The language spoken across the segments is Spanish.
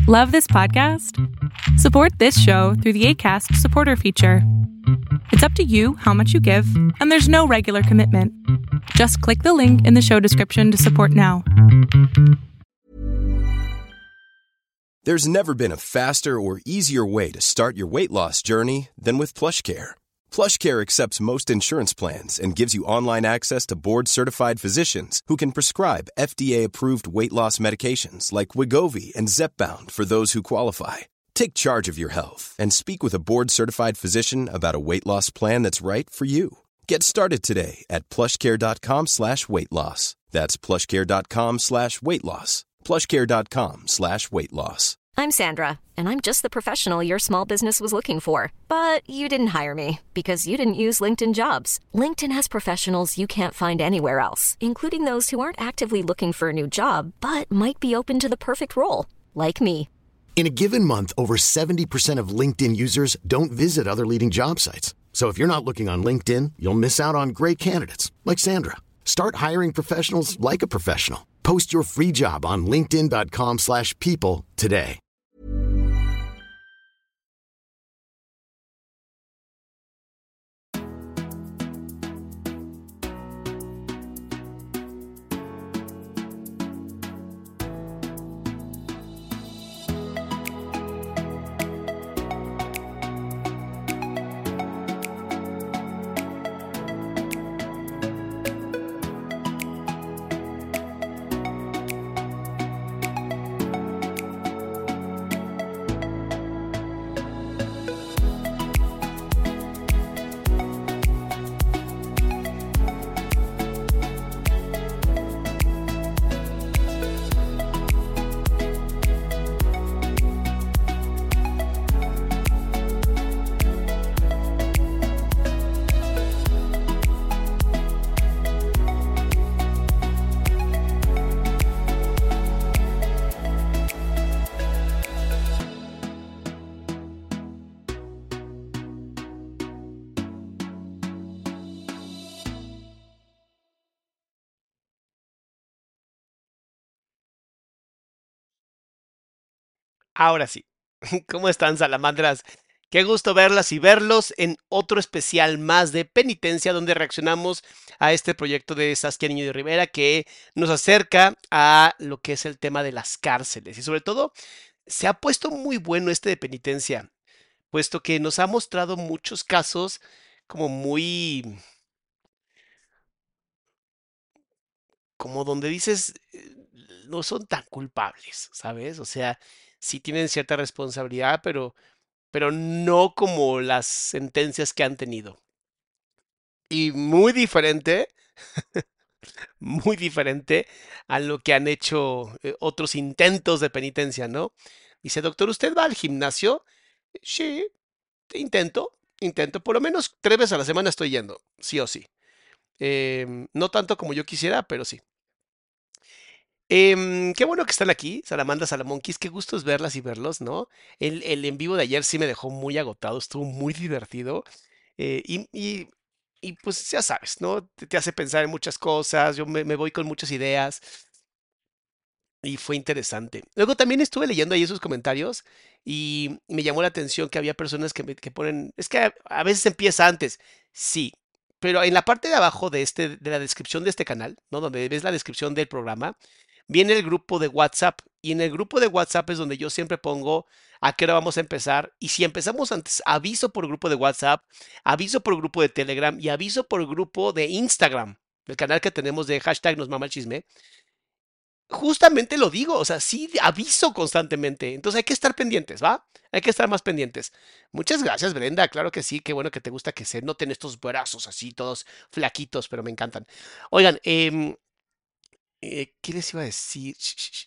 Love this podcast? Support this show through the Acast supporter feature. It's up to you how much you give, and there's no regular commitment. Just click the link in the show description to support now. There's never been a faster or easier way to start your weight loss journey than with PlushCare. PlushCare accepts most insurance plans and gives you online access to board-certified physicians who can prescribe FDA-approved weight loss medications like Wegovy and Zepbound for those who qualify. Take charge of your health and speak with a board-certified physician about a weight loss plan that's right for you. Get started today at plushcare.com/weight loss. That's plushcare.com/weight loss. plushcare.com/weight loss. I'm Sandra, and I'm just the professional your small business was looking for. But you didn't hire me because you didn't use LinkedIn Jobs. LinkedIn has professionals you can't find anywhere else, including those who aren't actively looking for a new job, but might be open to the perfect role, like me. In a given month, over 70% of LinkedIn users don't visit other leading job sites. So if you're not looking on LinkedIn, you'll miss out on great candidates like Sandra. Start hiring professionals like a professional. Post your free job on linkedin.com/people today. Ahora sí. ¿Cómo están, salamandras? Qué gusto verlas y verlos en otro especial más de Penitencia, donde reaccionamos a este proyecto de Saskia Niño de Rivera que nos acerca a lo que es el tema de las cárceles. Y sobre todo, se ha puesto muy bueno este de Penitencia, puesto que nos ha mostrado muchos casos como muy, como donde dices, no son tan culpables, ¿sabes? O sea, sí tienen cierta responsabilidad, pero no como las sentencias que han tenido. Y muy diferente a lo que han hecho otros intentos de penitencia, ¿no? Dice, doctor, ¿usted va al gimnasio? Sí, intento, por lo menos 3 veces a la semana estoy yendo, sí o sí. No tanto como yo quisiera, pero sí. Qué bueno que están aquí, Salamandra, Salamonquis, qué gusto es verlas y verlos, ¿no? El en vivo de ayer sí me dejó muy agotado, estuvo muy divertido. eh, y, y- y, pues ya sabes, ¿no? Te hace pensar en muchas cosas, yo me voy con muchas ideas y fue interesante. Luego también estuve leyendo ahí esos comentarios y me llamó la atención que había personas que ponen, es que a veces empieza antes, sí, pero en la parte de abajo de la descripción de este canal, ¿no? Donde ves la descripción del programa, viene el grupo de WhatsApp y en el grupo de WhatsApp es donde yo siempre pongo a qué hora vamos a empezar y si empezamos antes, aviso por grupo de WhatsApp, aviso por grupo de Telegram y aviso por grupo de Instagram, el canal que tenemos de hashtag nos mama el chisme. Justamente lo digo, o sea, sí aviso constantemente, entonces hay que estar pendientes, ¿va? Hay que estar más pendientes. Muchas gracias, Brenda, claro que sí, qué bueno que te gusta que se noten estos brazos así, todos flaquitos, pero me encantan. Oigan, ¿qué les iba a decir?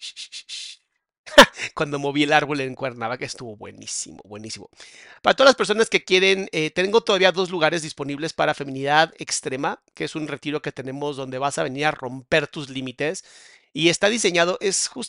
Cuando moví el árbol en Cuernavaca estuvo buenísimo, buenísimo. Para todas las personas que quieren, tengo todavía 2 lugares disponibles para Feminidad Extrema, que es un retiro que tenemos donde vas a venir a romper tus límites. Y está diseñado,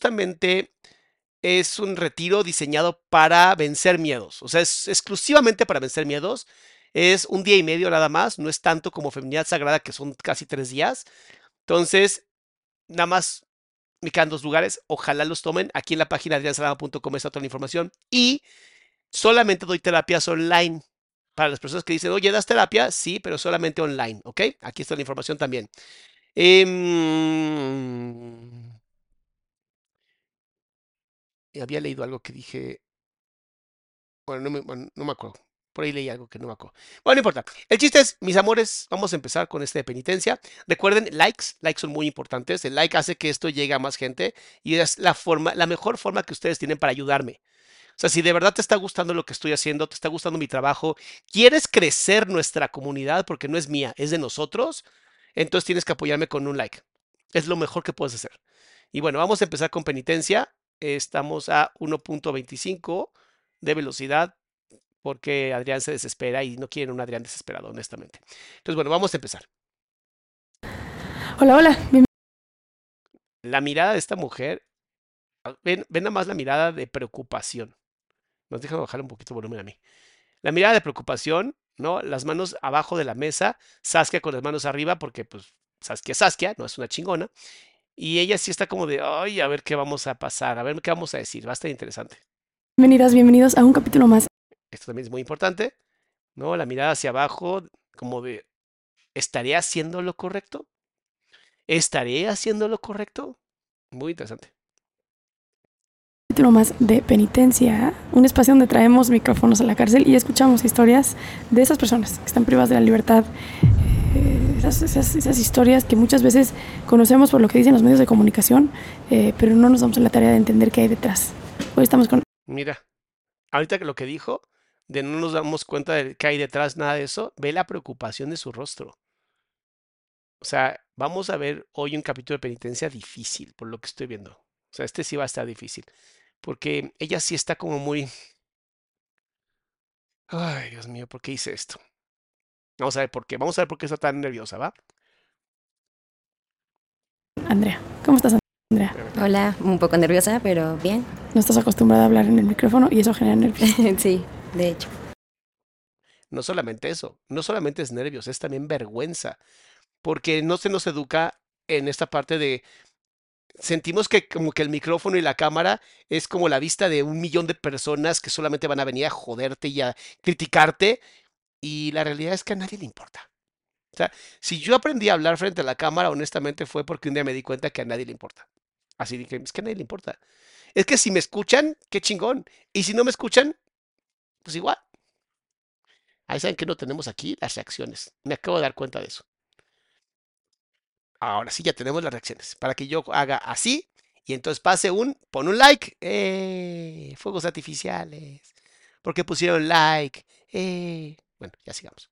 es un retiro diseñado para vencer miedos. O sea, es exclusivamente para vencer miedos. Es un día y medio nada más, no es tanto como Feminidad Sagrada, que son casi 3 días. Entonces, nada más me quedan 2 lugares, ojalá los tomen. Aquí en la página adriansalama.com está toda la información. Y solamente doy terapias online. Para las personas que dicen, oye, ¿das terapia? Sí, pero solamente online, ¿ok? Aquí está la información también. Había leído algo que dije, bueno, no me acuerdo. Por ahí leí algo que no me acuerdo. Bueno, no importa. El chiste es, mis amores, vamos a empezar con esta de penitencia. Recuerden, likes son muy importantes. El like hace que esto llegue a más gente y es la mejor forma que ustedes tienen para ayudarme. O sea, si de verdad te está gustando lo que estoy haciendo, te está gustando mi trabajo, quieres crecer nuestra comunidad, porque no es mía, es de nosotros, entonces tienes que apoyarme con un like. Es lo mejor que puedes hacer. Y bueno, vamos a empezar con penitencia. Estamos a 1.25 de velocidad porque Adrián se desespera y no quieren un Adrián desesperado, honestamente. Entonces, bueno, vamos a empezar. Hola, hola. La mirada de esta mujer, ven nada más la mirada de preocupación. Nos deja bajar un poquito el volumen a mí. La mirada de preocupación, ¿no? Las manos abajo de la mesa, Saskia con las manos arriba, porque pues Saskia, no es una chingona. Y ella sí está como de, ay, a ver qué vamos a pasar, a ver qué vamos a decir, va a estar interesante. Bienvenidos a un capítulo más. Esto también es muy importante, ¿no? La mirada hacia abajo, como de, ¿estaré haciendo lo correcto? ¿Estaré haciendo lo correcto? Muy interesante. Capítulo más de penitencia, un espacio donde traemos micrófonos a la cárcel y escuchamos historias de esas personas que están privadas de la libertad. Esas historias que muchas veces conocemos por lo que dicen los medios de comunicación, pero no nos damos en la tarea de entender qué hay detrás. Hoy estamos con... Mira, ahorita que lo que dijo, de no nos damos cuenta de que hay detrás nada de eso, ve la preocupación de su rostro. O sea, vamos a ver hoy un capítulo de penitencia difícil, por lo que estoy viendo. O sea, este sí va a estar difícil. Porque ella sí está como muy... Ay, Dios mío, ¿por qué hice esto? Vamos a ver por qué. Vamos a ver por qué está tan nerviosa, ¿va? Andrea. ¿Cómo estás, Andrea? Hola, un poco nerviosa, pero bien. No estás acostumbrada a hablar en el micrófono y eso genera nervios. Sí, de hecho. No solamente eso, no solamente es nervios, es también vergüenza. Porque no se nos educa en esta parte de... Sentimos que como que el micrófono y la cámara es como la vista de 1 millón de personas que solamente van a venir a joderte y a criticarte. Y la realidad es que a nadie le importa. O sea, si yo aprendí a hablar frente a la cámara, honestamente fue porque un día me di cuenta que a nadie le importa. Así dije, es que a nadie le importa. Es que si me escuchan, qué chingón. Y si no me escuchan, pues igual. Ahí saben que no tenemos aquí las reacciones. Me acabo de dar cuenta de eso. Ahora sí ya tenemos las reacciones. Para que yo haga así y entonces pon un like. Fuegos artificiales. Porque pusieron like. Bueno, ya sigamos.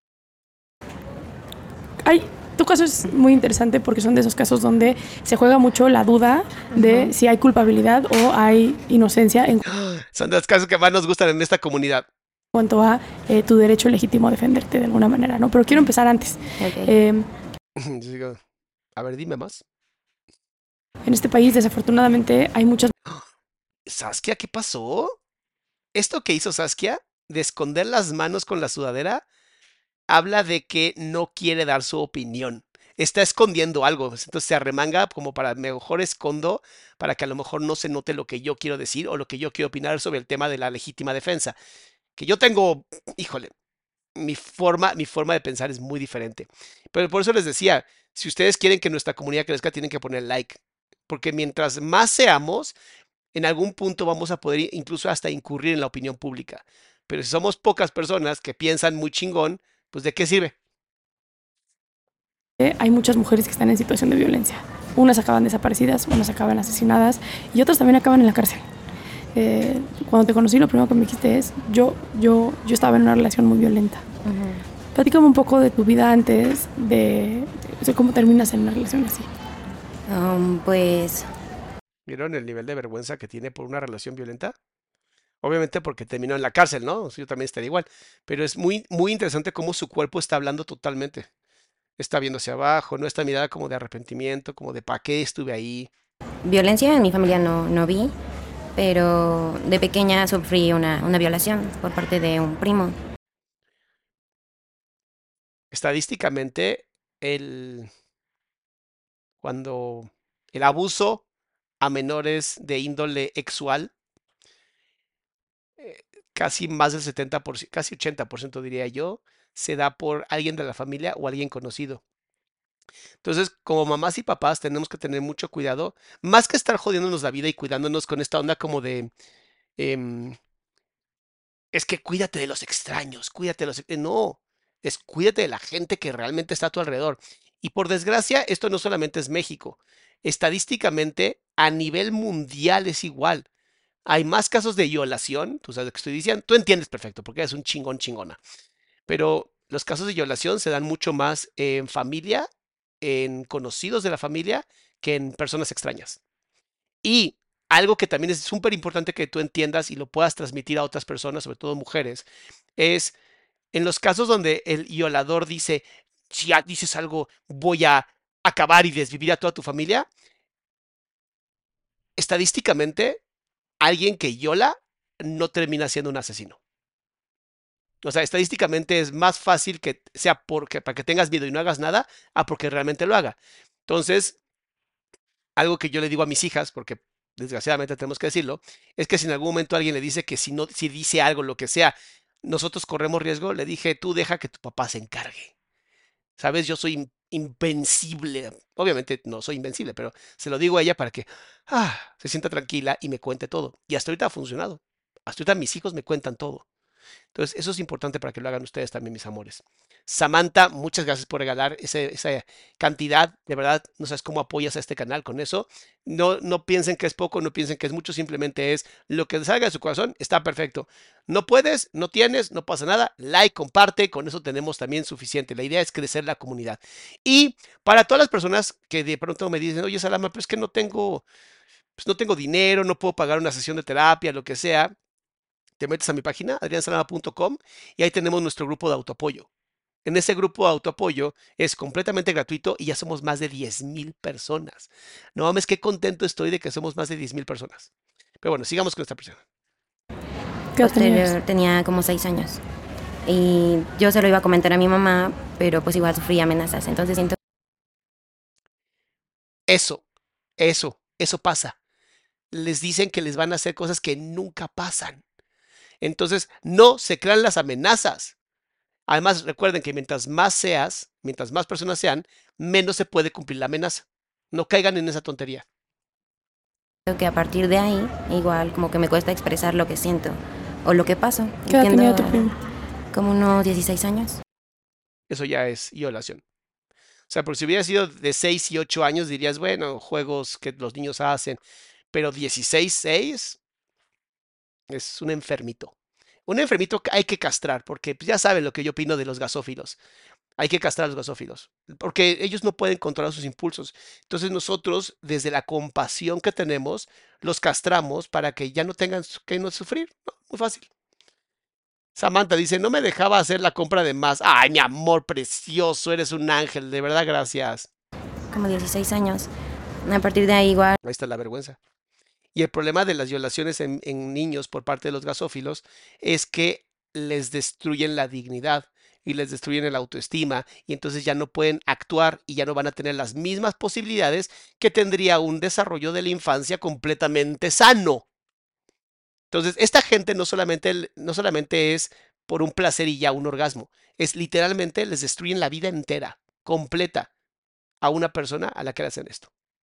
Ay, tu caso es muy interesante porque son de esos casos donde se juega mucho la duda de si hay culpabilidad o hay inocencia en Son de los casos que más nos gustan en esta comunidad. cuanto a tu derecho legítimo a defenderte de alguna manera, ¿no? Pero quiero empezar antes. Okay. Yo digo, a ver, dime más. En este país, desafortunadamente, hay muchas... ¿Saskia qué pasó? Esto que hizo Saskia, de esconder las manos con la sudadera, habla de que no quiere dar su opinión. Está escondiendo algo, entonces se arremanga como para mejor escondo, para que a lo mejor no se note lo que yo quiero decir o lo que yo quiero opinar sobre el tema de la legítima defensa. Que yo tengo, híjole, mi forma de pensar es muy diferente. Pero por eso les decía, si ustedes quieren que nuestra comunidad crezca, tienen que poner like. Porque mientras más seamos, en algún punto vamos a poder incluso hasta incurrir en la opinión pública. Pero si somos pocas personas que piensan muy chingón, pues ¿de qué sirve? Hay muchas mujeres que están en situación de violencia. Unas acaban desaparecidas, unas acaban asesinadas y otras también acaban en la cárcel. Cuando te conocí, lo primero que me dijiste es, yo estaba en una relación muy violenta. Platícame un poco de tu vida antes, de cómo terminas en una relación así. Pues ¿Vieron el nivel de vergüenza que tiene por una relación violenta? Obviamente porque terminó en la cárcel, ¿no? Yo también estaría igual. Pero es muy, muy interesante cómo su cuerpo está hablando totalmente. Está viendo hacia abajo, ¿no? Esta mirada como de arrepentimiento, como de ¿para qué estuve ahí? violencia en mi familia no vi, pero de pequeña sufrí una violación por parte de un primo. Estadísticamente, cuando el abuso a menores de índole sexual, casi más del 70%, casi 80% diría yo, se da por alguien de la familia o alguien conocido. Entonces, como mamás y papás tenemos que tener mucho cuidado, más que estar jodiéndonos la vida y cuidándonos con esta onda como de, em, es que cuídate de los extraños, cuídate de los... No, es cuídate de la gente que realmente está a tu alrededor. Y por desgracia, esto no solamente es México. Estadísticamente, a nivel mundial es igual. Hay más casos de violación, tú sabes lo que estoy diciendo, tú entiendes perfecto, porque eres un chingón chingona. Pero los casos de violación se dan mucho más en familia, en conocidos de la familia, que en personas extrañas. Y algo que también es súper importante que tú entiendas y lo puedas transmitir a otras personas, sobre todo mujeres, es en los casos donde el violador dice, si ya dices algo, voy a acabar y desvivir a toda tu familia, estadísticamente, alguien que viola no termina siendo un asesino. O sea, estadísticamente es más fácil que sea porque para que tengas miedo y no hagas nada, a porque realmente lo haga. Entonces, algo que yo le digo a mis hijas, porque desgraciadamente tenemos que decirlo, es que si en algún momento alguien le dice que si dice algo, lo que sea, nosotros corremos riesgo, le dije, tú deja que tu papá se encargue. ¿Sabes? Yo soy invencible. Obviamente no soy invencible, pero se lo digo a ella para que se sienta tranquila y me cuente todo. Y hasta ahorita ha funcionado. Hasta ahorita mis hijos me cuentan todo. Entonces, eso es importante para que lo hagan ustedes también, mis amores. Samantha, muchas gracias por regalar esa cantidad. De verdad, no sabes cómo apoyas a este canal con eso. No piensen que es poco, no piensen que es mucho, simplemente es lo que salga de su corazón, está perfecto. No puedes, no tienes, no pasa nada. Like, comparte, con eso tenemos también suficiente. La idea es crecer la comunidad. Y para todas las personas que de pronto me dicen, oye, Salama, pero es que no tengo dinero, no puedo pagar una sesión de terapia, lo que sea, te metes a mi página, adriansalama.com, y ahí tenemos nuestro grupo de autoapoyo. En ese grupo de autoapoyo es completamente gratuito y ya somos más de 10,000 personas. No mames, qué contento estoy de que somos más de 10,000 personas. Pero bueno, sigamos con esta persona. ¿Qué edad tenías? Posterior, tenía como 6 años. Y yo se lo iba a comentar a mi mamá, pero pues igual sufría amenazas. Entonces siento Eso pasa. Les dicen que les van a hacer cosas que nunca pasan. Entonces, no se crean las amenazas. Además, recuerden que mientras más personas sean, menos se puede cumplir la amenaza. No caigan en esa tontería. que a partir de ahí, igual como que me cuesta expresar lo que siento o lo que paso. ¿Qué edad tenía tu primo? Como unos 16 años. Eso ya es violación. O sea, porque si hubiera sido de 6 y 8 años, dirías, bueno, juegos que los niños hacen. Pero 16, 6 es un enfermito. Un enfermito que hay que castrar, porque ya saben lo que yo opino de los gasófilos. Hay que castrar a los gasófilos, porque ellos no pueden controlar sus impulsos. Entonces nosotros, desde la compasión que tenemos, los castramos para que ya no tengan que no sufrir. ¿No? Muy fácil. Samantha dice, no me dejaba hacer la compra de más. Ay, mi amor precioso, eres un ángel, de verdad, gracias. Como 16 años. A partir de ahí igual. Ahí está la vergüenza. Y el problema de las violaciones en niños por parte de los gasófilos es que les destruyen la dignidad y les destruyen el autoestima y entonces ya no pueden actuar y ya no van a tener las mismas posibilidades que tendría un desarrollo de la infancia completamente sano. Entonces, esta gente no solamente es por un placer y ya un orgasmo, es literalmente les destruyen la vida entera, completa, a una persona a la que le hacen esto.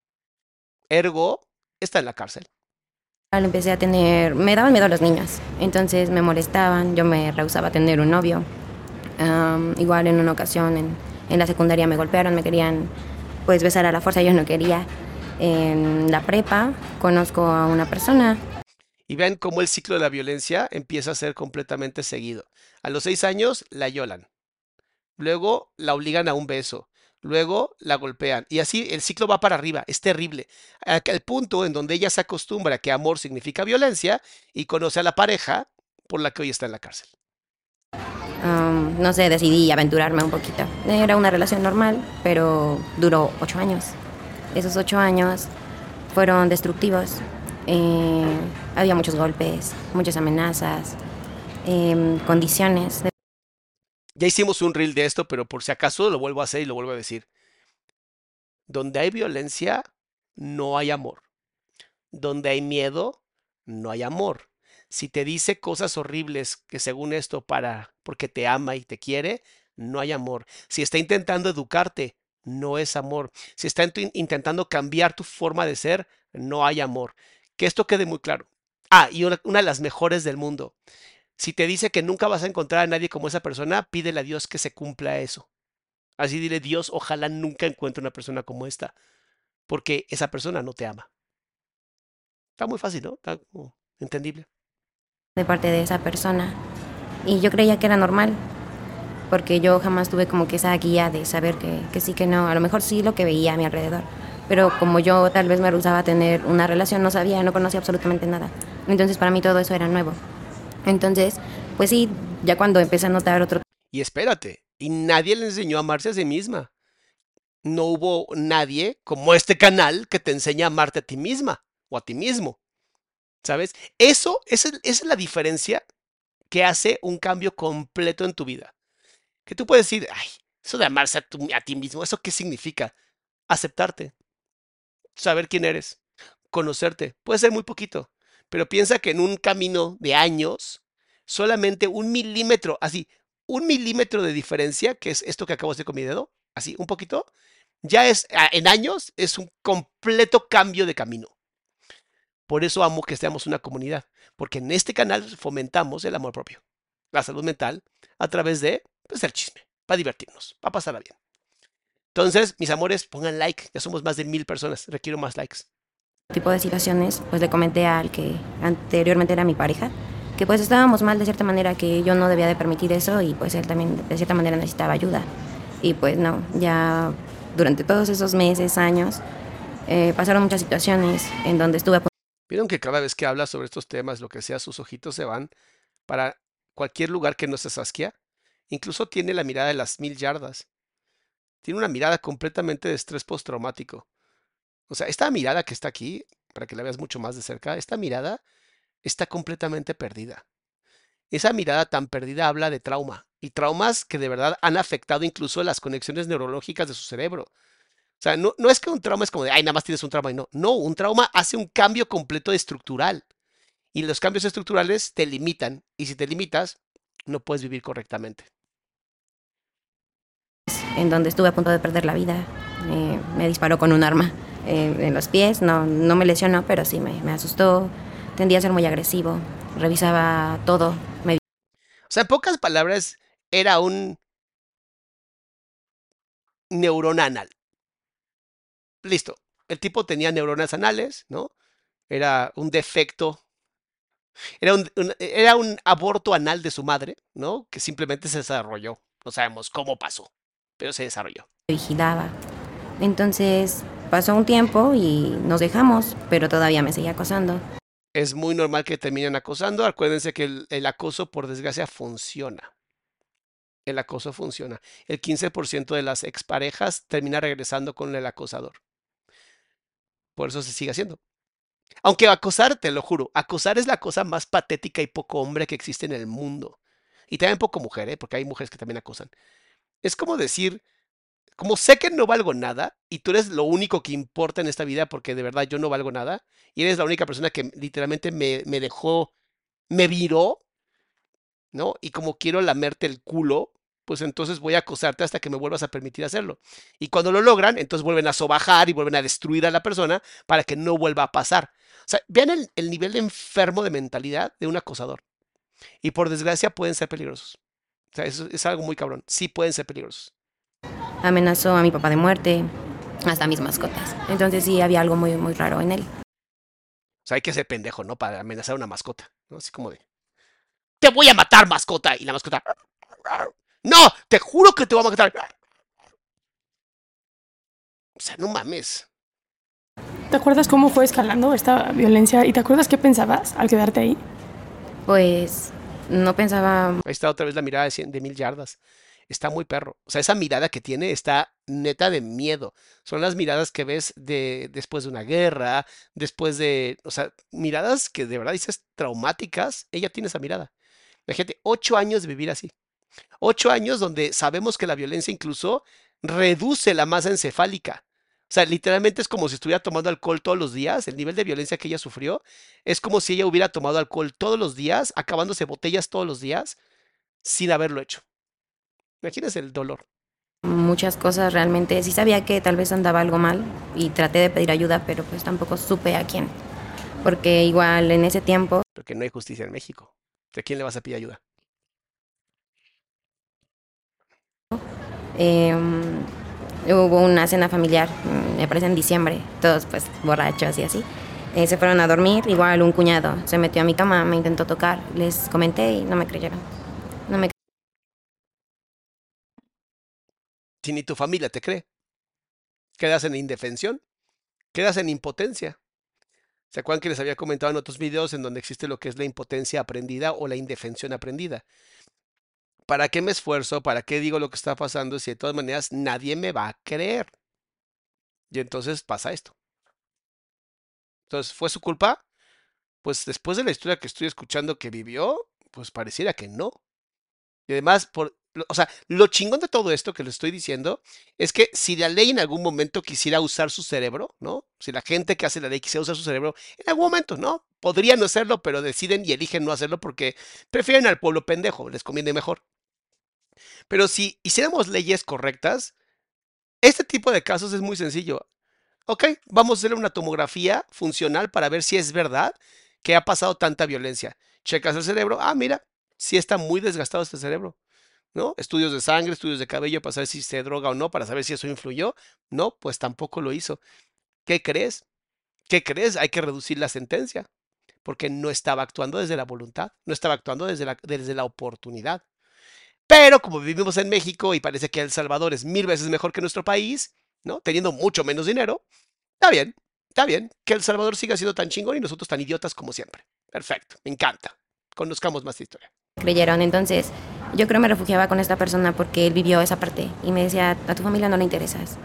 Ergo, está en la cárcel. Empecé a me daban miedo los niños, entonces me molestaban, yo me rehusaba a tener un novio. Igual en una ocasión en la secundaria me golpearon, me querían pues besar a la fuerza, yo no quería. En la prepa conozco a una persona. Y vean cómo el ciclo de la violencia empieza a ser completamente seguido. A los 6 años la violan, luego la obligan a un beso, luego la golpean y así el ciclo va para arriba, es terrible. Al punto en donde ella se acostumbra que amor significa violencia y conoce a la pareja por la que hoy está en la cárcel. No sé, decidí aventurarme un poquito. Era una relación normal, pero duró 8 años. Esos 8 años fueron destructivos. Había muchos golpes, muchas amenazas, condiciones. Ya hicimos un reel de esto, pero por si acaso lo vuelvo a hacer y lo vuelvo a decir. Donde hay violencia, no hay amor. donde hay miedo, no hay amor. Si te dice cosas horribles que según esto porque te ama y te quiere, no hay amor. Si está intentando educarte, no es amor. Si está intentando cambiar tu forma de ser, no hay amor. Que esto quede muy claro. Y una de las mejores del mundo. Si te dice que nunca vas a encontrar a nadie como esa persona, pídele a Dios que se cumpla eso. Así dile, Dios, ojalá nunca encuentre una persona como esta, porque esa persona no te ama. Está muy fácil, ¿no? Está como entendible. De parte de esa persona. Y yo creía que era normal, porque yo jamás tuve como que esa guía de saber que sí, que no. A lo mejor sí lo que veía a mi alrededor, pero como yo tal vez me rehusaba a tener una relación, no sabía, no conocía absolutamente nada. Entonces para mí todo eso era nuevo. Entonces, pues sí, ya cuando empecé a notar otro... Y espérate, y nadie le enseñó a amarse a sí misma. No hubo nadie como este canal que te enseña a amarte a ti misma o a ti mismo. ¿Sabes? Esa es la diferencia que hace un cambio completo en tu vida. Que tú puedes decir, ay, eso de amarse a ti mismo, ¿eso qué significa? Aceptarte, saber quién eres, conocerte. Puede ser muy poquito, pero piensa que en un camino de años, solamente 1 milímetro, así, 1 milímetro de diferencia, que es esto que acabo de hacer con mi dedo, así, un poquito, ya en años, es un completo cambio de camino. Por eso amo que seamos una comunidad, porque en este canal fomentamos el amor propio, la salud mental, a través de el chisme, para divertirnos, para pasarla bien. Entonces, mis amores, pongan like, ya somos más de 1000 personas, requiero más likes. Tipo de situaciones, pues le comenté al que anteriormente era mi pareja, que pues estábamos mal de cierta manera, que yo no debía de permitir eso y pues él también de cierta manera necesitaba ayuda. Y pues no, ya durante todos esos meses, años, pasaron muchas situaciones en donde estuve... Vieron que cada vez que habla sobre estos temas, lo que sea, sus ojitos se van para cualquier lugar que no sea Saskia. Incluso tiene la mirada de las 1000 yardas. Tiene una mirada completamente de estrés postraumático. O sea, esta mirada que está aquí, para que la veas mucho más de cerca, esta mirada está completamente perdida. Esa mirada tan perdida habla de trauma, y traumas que de verdad han afectado incluso las conexiones neurológicas de su cerebro. O sea, no es que un trauma es como de, ay, nada más tienes un trauma y no. No, un trauma hace un cambio completo estructural. Y los cambios estructurales te limitan. Y si te limitas, no puedes vivir correctamente. En donde estuve a punto de perder la vida, me disparó con un arma en los pies, no me lesionó, pero sí me asustó, tendía a ser muy agresivo, revisaba todo. O sea, en pocas palabras, era un neurona anal. Listo. El tipo tenía neuronas anales, ¿no? Era un defecto. Era un aborto anal de su madre, ¿no? Que simplemente se desarrolló. No sabemos cómo pasó, pero se desarrolló. Vigilaba. Entonces pasó un tiempo y nos dejamos, pero todavía me seguía acosando. Es muy normal que terminen acosando. Acuérdense que el acoso, por desgracia, funciona. El acoso funciona. El 15% de las exparejas termina regresando con el acosador. Por eso se sigue haciendo. Aunque acosar, te lo juro, acosar es la cosa más patética y poco hombre que existe en el mundo. Y también poco mujer, ¿eh? Porque hay mujeres que también acosan. Es como decir, como sé que no valgo nada y tú eres lo único que importa en esta vida porque de verdad yo no valgo nada y eres la única persona que literalmente me dejó, me viró, ¿no? Y como quiero lamerte el culo, pues entonces voy a acosarte hasta que me vuelvas a permitir hacerlo. Y cuando lo logran, entonces vuelven a sobajar y vuelven a destruir a la persona para que no vuelva a pasar. O sea, vean el nivel de enfermo de mentalidad de un acosador. Y por desgracia pueden ser peligrosos. O sea, eso es algo muy cabrón. Sí pueden ser peligrosos. Amenazó a mi papá de muerte, hasta mis mascotas. Entonces sí había algo muy, muy raro en él. O sea, hay que ser pendejo, ¿no? Para amenazar a una mascota, ¿no? Así como de, te voy a matar, mascota. Y la mascota, no, te juro que te voy a matar. O sea, no mames. ¿Te acuerdas cómo fue escalando esta violencia? ¿Y te acuerdas qué pensabas al quedarte ahí? Pues no pensaba... Ahí está otra vez la mirada de 1000 yardas. Está muy perro. O sea, esa mirada que tiene está neta de miedo. Son las miradas que ves después de una guerra, después de... O sea, miradas que de verdad dices traumáticas. Ella tiene esa mirada. Imagínate, 8 años de vivir así. 8 años donde sabemos que la violencia incluso reduce la masa encefálica. O sea, literalmente es como si estuviera tomando alcohol todos los días. El nivel de violencia que ella sufrió es como si ella hubiera tomado alcohol todos los días, acabándose botellas todos los días, sin haberlo hecho. Imagínense el dolor. Muchas cosas realmente. Sí sabía que tal vez andaba algo mal y traté de pedir ayuda, pero pues tampoco supe a quién. Porque igual en ese tiempo Porque no hay justicia en México. ¿De quién le vas a pedir ayuda? eh, hubo una cena familiar, me parece en diciembre, todos pues borrachos y así. Se fueron a dormir, igual un cuñado se metió a mi cama, me intentó tocar, les comenté y no me creyeron. No me Si ni tu familia te cree, quedas en indefensión, quedas en impotencia. ¿Se acuerdan que les había comentado en otros videos en donde existe lo que es la impotencia aprendida o la indefensión aprendida? ¿Para qué me esfuerzo? ¿Para qué digo lo que está pasando si de todas maneras nadie me va a creer? Y entonces pasa esto. Entonces, ¿fue su culpa? Pues después de la historia que estoy escuchando que vivió, pues pareciera que no. Y además, o sea, lo chingón de todo esto que les estoy diciendo es que si la ley en algún momento quisiera usar su cerebro, ¿no? Si la gente que hace la ley quisiera usar su cerebro, en algún momento, ¿no? Podrían no hacerlo, pero deciden y eligen no hacerlo porque prefieren al pueblo pendejo, les conviene mejor. Pero si hiciéramos leyes correctas, este tipo de casos es muy sencillo. Ok, vamos a hacer una tomografía funcional para ver si es verdad que ha pasado tanta violencia. Checas el cerebro, mira, sí está muy desgastado este cerebro, ¿no? Estudios de sangre, estudios de cabello para saber si se droga o no, para saber si eso influyó. No, pues tampoco lo hizo. ¿Qué crees? ¿Qué crees? Hay que reducir la sentencia, porque no estaba actuando desde la voluntad, no estaba actuando desde la oportunidad. Pero como vivimos en México y parece que El Salvador es 1000 veces mejor que nuestro país, ¿no? Teniendo mucho menos dinero, está bien que El Salvador siga siendo tan chingón y nosotros tan idiotas como siempre. Perfecto, me encanta. Conozcamos más de historia. creyeron. Entonces yo creo me refugiaba con esta persona porque él vivió esa parte y me decía, a tu familia no le interesas.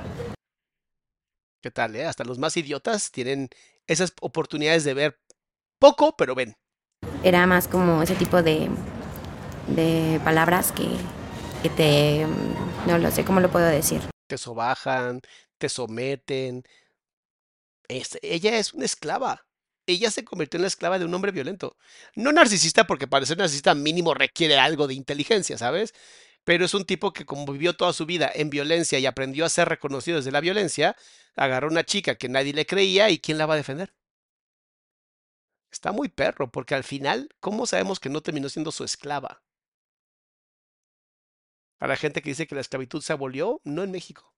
¿Qué tal, eh? Hasta los más idiotas tienen esas oportunidades de ver poco, pero ven. Era más como ese tipo de palabras que te, no lo sé cómo lo puedo decir. Te sobajan, te someten. Ella es una esclava. Ella se convirtió en la esclava de un hombre violento. No narcisista, porque para ser narcisista mínimo requiere algo de inteligencia, ¿sabes? Pero es un tipo que como vivió toda su vida en violencia y aprendió a ser reconocido desde la violencia, agarró a una chica que nadie le creía y ¿quién la va a defender? Está muy perro, porque al final, ¿cómo sabemos que no terminó siendo su esclava? Para la gente que dice que la esclavitud se abolió, no en México.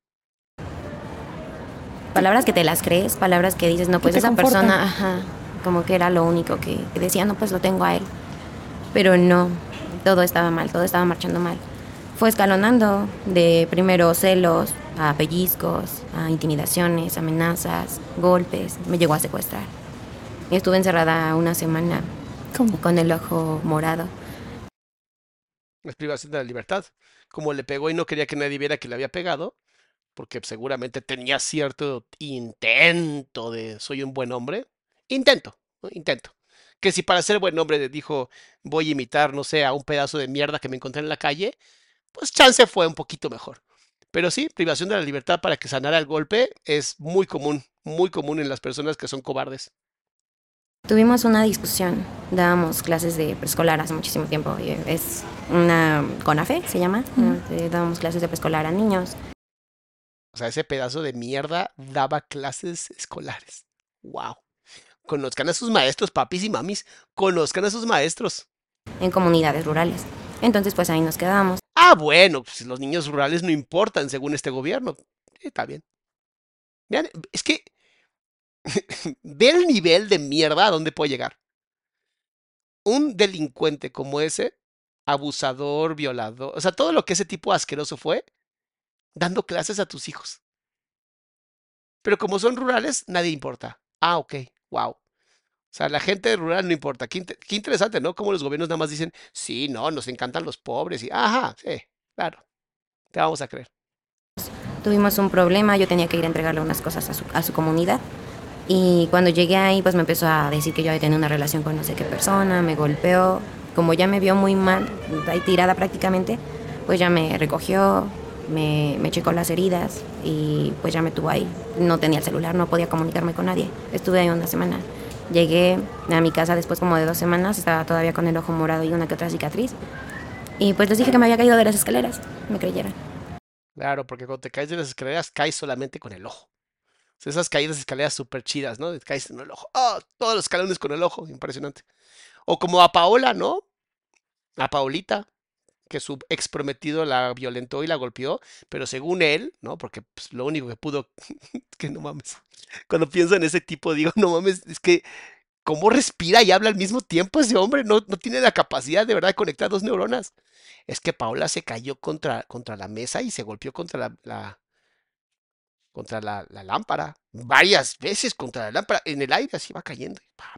Palabras que te las crees, palabras que dices, no, pues te esa confortan. persona, ajá, como que era lo único que decía, no, pues lo tengo a él. Pero no, todo estaba mal, todo estaba marchando mal. Fue escalonando de primero celos, a pellizcos, a intimidaciones, amenazas, golpes, me llegó a secuestrar. Estuve encerrada una semana ¿Cómo? con el ojo morado. Es privación de la libertad. Como le pegó y no quería que nadie viera que le había pegado, porque seguramente tenía cierto intento de soy un buen hombre. Intento, ¿no? Intento. Que si para ser buen hombre dijo voy a imitar, no sé, a un pedazo de mierda que me encontré en la calle, pues chance fue un poquito mejor. Pero sí, privación de la libertad para que sanara el golpe es muy común en las personas que son cobardes. Tuvimos una discusión, dábamos clases de preescolar hace muchísimo tiempo. Es una CONAFE, se llama. Dábamos clases de preescolar a niños. O sea, ese pedazo de mierda daba clases escolares. ¡Wow! Conozcan a sus maestros, papis y mamis. Conozcan a sus maestros. En comunidades rurales. Entonces, pues ahí nos quedamos. Bueno, pues los niños rurales no importan según este gobierno. Está bien. Vean, es que ve el nivel de mierda a dónde puede llegar. Un delincuente como ese, abusador, violador, o sea, todo lo que ese tipo asqueroso fue, dando clases a tus hijos. Pero como son rurales, nadie importa. Ok, wow. O sea, la gente rural no importa. Qué interesante, ¿no? Como los gobiernos nada más dicen, sí, no, nos encantan los pobres. Y, ajá, sí, claro. Te vamos a creer. Tuvimos un problema, yo tenía que ir a entregarle unas cosas a su comunidad. Y cuando llegué ahí, pues me empezó a decir que yo había tenido una relación con no sé qué persona, me golpeó. Como ya me vio muy mal, ahí tirada prácticamente, pues ya me recogió, me checó las heridas y pues ya me tuvo ahí. No tenía el celular, no podía comunicarme con nadie. Estuve ahí una semana. Llegué a mi casa después como de 2 semanas, estaba todavía con el ojo morado y una que otra cicatriz. Y pues les dije que me había caído de las escaleras, me creyeron. Claro, porque cuando te caes de las escaleras, caes solamente con el ojo. O sea, esas caídas de escaleras súper chidas, ¿no? Te caes en el ojo. ¡Ah! Todos los escalones con el ojo, impresionante. O como a Paola, ¿no? A Paolita, que su ex prometido la violentó y la golpeó, pero según él, ¿no? Porque pues, lo único que pudo, que no mames. Cuando pienso en ese tipo, digo, no mames, es que cómo respira y habla al mismo tiempo ese hombre, no tiene la capacidad de verdad de conectar dos neuronas. Es que Paola se cayó contra la mesa y se golpeó contra la lámpara. Varias veces contra la lámpara. En el aire así va cayendo.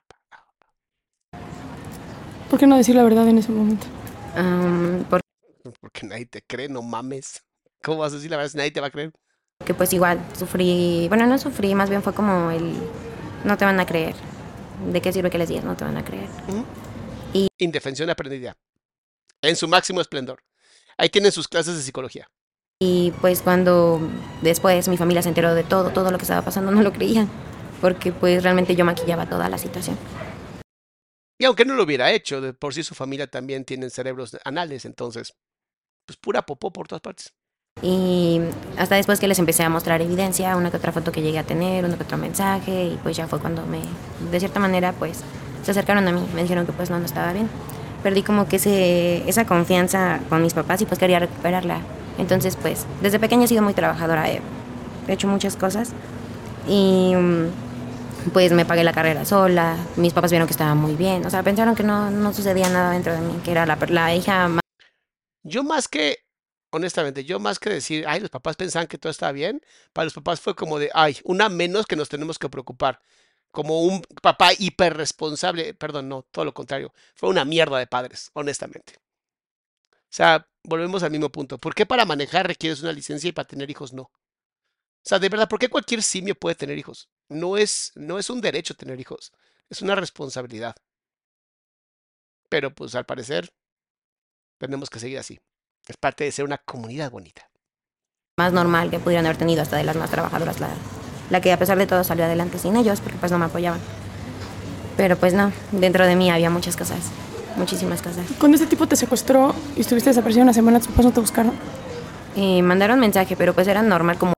¿Por qué no decir la verdad en ese momento? Porque nadie te cree, no mames. ¿Cómo vas a decir la verdad si nadie te va a creer? Porque pues igual sufrí, bueno, no sufrí, más bien fue como el, no te van a creer. ¿De qué sirve que les digas? No te van a creer. Indefensión aprendida. En su máximo esplendor. Ahí tienen sus clases de psicología. Y pues cuando después mi familia se enteró de todo lo que estaba pasando, no lo creían. Porque pues realmente yo maquillaba toda la situación. Y aunque no lo hubiera hecho, de por sí su familia también tienen cerebros anales, entonces, pues pura popó por todas partes. Y hasta después que les empecé a mostrar evidencia, una que otra foto que llegué a tener, uno que otro mensaje, y pues ya fue cuando de cierta manera, pues se acercaron a mí, me dijeron que pues no estaba bien. Perdí como que esa confianza con mis papás y pues quería recuperarla. Entonces pues desde pequeña he sido muy trabajadora, he hecho muchas cosas y pues me pagué la carrera sola, mis papás vieron que estaba muy bien, o sea, pensaron que no sucedía nada dentro de mí, que era la hija más... Yo más que, honestamente, yo más que decir, ay, los papás pensaban que todo estaba bien, para los papás fue como de, ay, una menos que nos tenemos que preocupar. Como un papá hiperresponsable, perdón, no, todo lo contrario. Fue una mierda de padres, honestamente. O sea, volvemos al mismo punto. ¿Por qué para manejar requieres una licencia y para tener hijos no? O sea, de verdad, ¿por qué cualquier simio puede tener hijos? No es un derecho tener hijos, es una responsabilidad. Pero pues al parecer tenemos que seguir así. Es parte de ser una comunidad bonita. más normal que pudieran haber tenido, hasta de las más trabajadoras, la que a pesar de todo salió adelante sin ellos, porque pues no me apoyaban. Pero pues no, dentro de mí había muchas cosas, muchísimas cosas. Cuando ese tipo te secuestró y estuviste desaparecida una semana, tus papás no te buscaron. Mandaron mensaje, pero pues era normal como...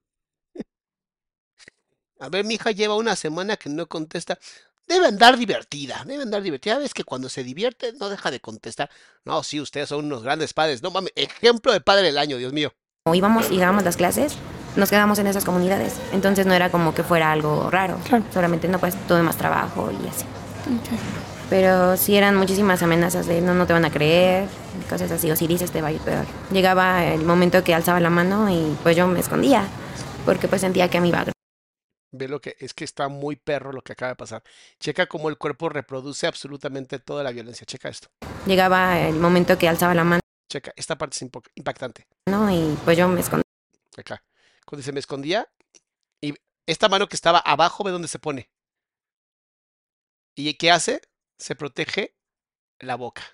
A ver, mi hija lleva una semana que no contesta. Debe andar divertida, debe andar divertida. Ves que cuando se divierte no deja de contestar. No, sí, ustedes son unos grandes padres. No mames, ejemplo de padre del año, Dios mío. Como íbamos y dábamos las clases, nos quedamos en esas comunidades. Entonces no era como que fuera algo raro. Claro. Solamente no, pues tuve más trabajo y así. Okay. Pero sí eran muchísimas amenazas de no te van a creer, cosas así, o si dices te va a ir peor. Llegaba el momento que alzaba la mano y pues yo me escondía, porque pues sentía que me iba a... Ve lo que es que está muy perro lo que acaba de pasar. Checa cómo el cuerpo reproduce absolutamente toda la violencia. Checa esto. Llegaba el momento que alzaba la mano Checa, esta parte es impactante. y pues yo me escondía. Acá. Cuando se me escondía y esta mano que estaba abajo, ve dónde se pone. ¿Y qué hace? Se protege la boca.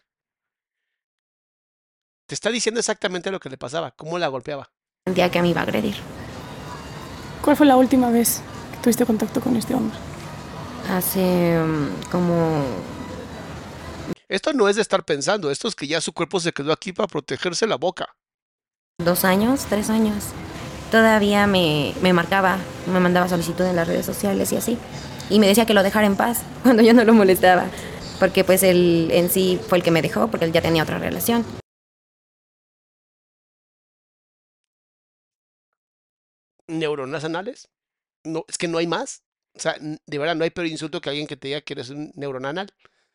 Te está diciendo exactamente lo que le pasaba, cómo la golpeaba. Sentía que me iba a agredir. ¿Cuál fue la última vez que tuviste contacto con este hombre? Hace como... Esto no es de estar pensando, esto es que ya su cuerpo se quedó aquí para protegerse la boca. 2 años, 3 años. Todavía me marcaba, me mandaba solicitud en las redes sociales y así. Y me decía que lo dejara en paz cuando yo no lo molestaba. Porque pues él en sí fue el que me dejó, porque él ya tenía otra relación. ¿Neuronas anales? No, es que no hay más. O sea, de verdad no hay peor insulto que alguien que te diga que eres un neuronanal.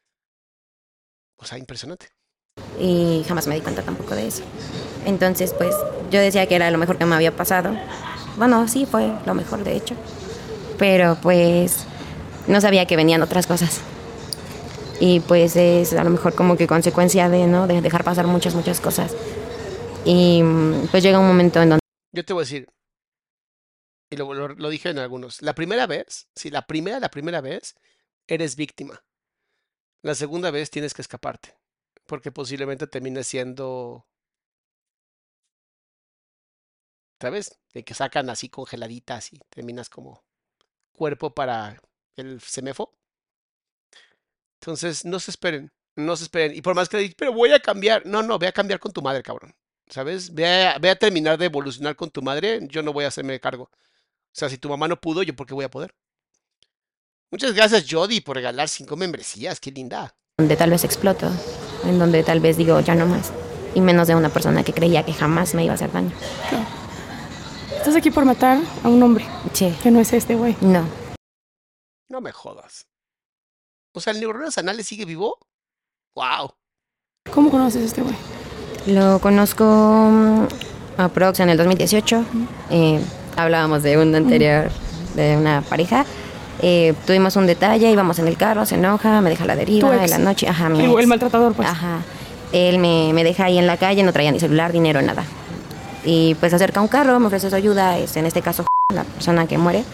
O sea, impresionante. Y jamás me di cuenta tampoco de eso. Entonces pues yo decía que era lo mejor que me había pasado. Bueno, sí, fue lo mejor de hecho. Pero pues no sabía que venían otras cosas. Y pues es a lo mejor como que consecuencia de, ¿no? De dejar pasar muchas cosas. Y pues llega un momento en donde... Yo te voy a decir, y lo dije en algunos, la primera vez, sí, la primera vez, eres víctima. La segunda vez tienes que escaparte, porque posiblemente termines siendo ¿sabes? De que sacan así congeladitas y terminas como cuerpo para el semefo. Entonces, no se esperen, no se esperen. Y por más que digan, pero voy a cambiar. No, no, ve a cambiar con tu madre, cabrón. ¿Sabes? Ve a terminar de evolucionar con tu madre. Yo no voy a hacerme cargo. O sea, si tu mamá no pudo, ¿yo por qué voy a poder? Muchas gracias, Jody, por regalar 5 membresías. Qué linda. Donde tal vez exploto, en donde tal vez digo ya no más. Y menos de una persona que creía que jamás me iba a hacer daño. Claro. Estás aquí por matar a un hombre. Sí. Que no es este güey. No. No me jodas. O sea, ¿el neuronas anales sigue vivo? ¡Wow! ¿Cómo conoces a este güey? Lo conozco aprox en el 2018. Hablábamos de un anterior, de una pareja. Tuvimos un detalle, íbamos en el carro, se enoja, me deja a la deriva en la noche. Ajá, mi ex. El maltratador, pues. Ajá. Él me deja ahí en la calle, no traía ni celular, dinero, nada. Y pues se acerca un carro, me ofrece su ayuda, en este caso la persona que muere.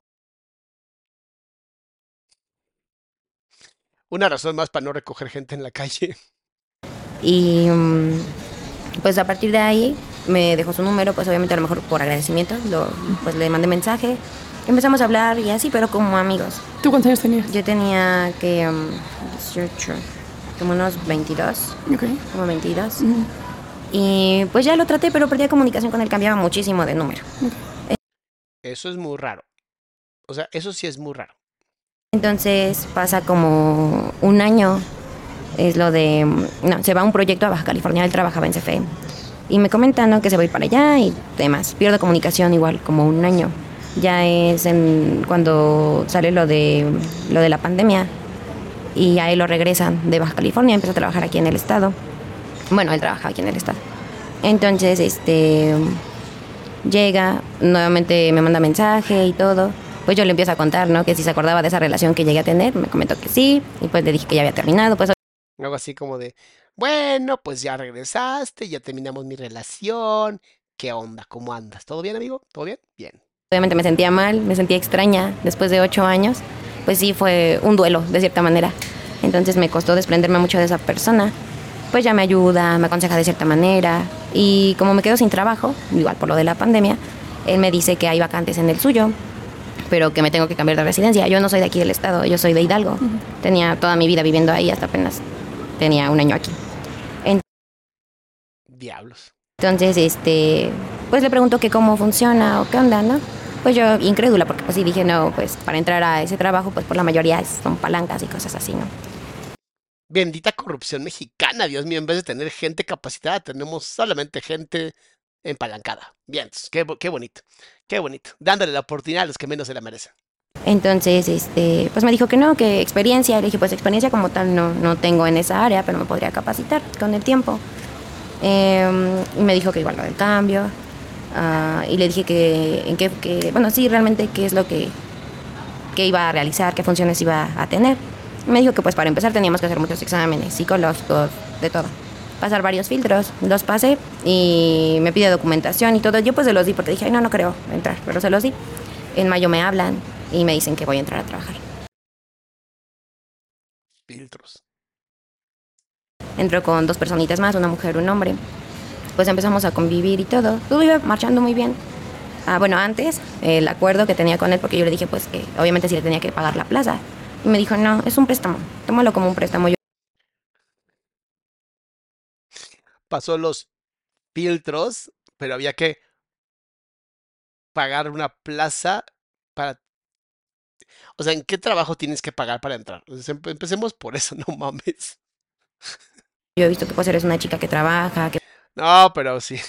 Una razón más para no recoger gente en la calle. Y pues a partir de ahí me dejó su número, pues obviamente a lo mejor por agradecimiento, pues le mandé mensaje. Empezamos a hablar y así, pero como amigos. ¿Tú cuántos años tenías? Yo tenía que 18, como unos 22. Ok. Como 22. Y pues ya lo traté, pero perdía comunicación con él, cambiaba muchísimo de número. Eso es muy raro. O sea, eso sí es muy raro. Entonces pasa como un año, es lo de... No, se va a un proyecto a Baja California, él trabajaba en CFE. Y me comentan, ¿no?, que se va a ir para allá y demás. Pierdo comunicación igual, como un año. Ya es cuando sale lo de la pandemia. Y a él lo regresan de Baja California, empieza a trabajar aquí en el estado. Bueno, él trabaja aquí en el estado. Entonces, llega, nuevamente me manda mensaje y todo. Pues yo le empiezo a contar, ¿no?, que si se acordaba de esa relación que llegué a tener. Me comentó que sí, y pues le dije que ya había terminado. Pues Algo así como de, bueno, pues ya regresaste, ya terminamos mi relación. ¿Qué onda? ¿Cómo andas? ¿Todo bien, amigo? ¿Todo bien? Bien. obviamente me sentía mal, me sentía extraña después de 8 años. Pues sí, fue un duelo, de cierta manera. Entonces me costó desprenderme mucho de esa persona. Pues ya me ayuda, me aconseja de cierta manera. Y como me quedo sin trabajo, igual por lo de la pandemia, él me dice que hay vacantes en el suyo, pero que me tengo que cambiar de residencia. Yo no soy de aquí del estado, yo soy de Hidalgo. Tenía toda mi vida viviendo ahí, hasta apenas tenía 1 año aquí. Diablos. Entonces, pues le pregunto que cómo funciona o qué onda, ¿no? Pues yo incrédula, porque pues sí dije, no, pues para entrar a ese trabajo, pues por la mayoría son palancas y cosas así, ¿no? Bendita corrupción mexicana, Dios mío, en vez de tener gente capacitada, tenemos solamente gente empalancada. Bien, qué bonito, qué bonito. Dándole la oportunidad a los que menos se la merecen. Entonces, pues me dijo que no, que experiencia. Le dije, pues experiencia como tal no tengo en esa área, pero me podría capacitar con el tiempo. Y me dijo que igual lo del cambio. Y le dije que bueno, sí, realmente qué es lo que iba a realizar, qué funciones iba a tener. Me dijo que pues para empezar teníamos que hacer muchos exámenes psicológicos, de todo. Pasar varios filtros, los pasé y me pide documentación y todo. Yo pues se los di porque dije, ay, no creo entrar, pero se los di. En mayo me hablan y me dicen que voy a entrar a trabajar. Filtros. Entro con 2 personitas más, una mujer y un hombre. Pues empezamos a convivir y todo. Todo iba marchando muy bien. Bueno, antes, el acuerdo que tenía con él, porque yo le dije, pues, que obviamente sí le tenía que pagar la plaza. Y me dijo, no, es un préstamo. Tómalo como un préstamo. Pasó los filtros, pero había que pagar una plaza para... O sea, ¿en qué trabajo tienes que pagar para entrar? Entonces, empecemos por eso, no mames. Yo he visto que pues eres una chica que trabaja, que... No, pero sí.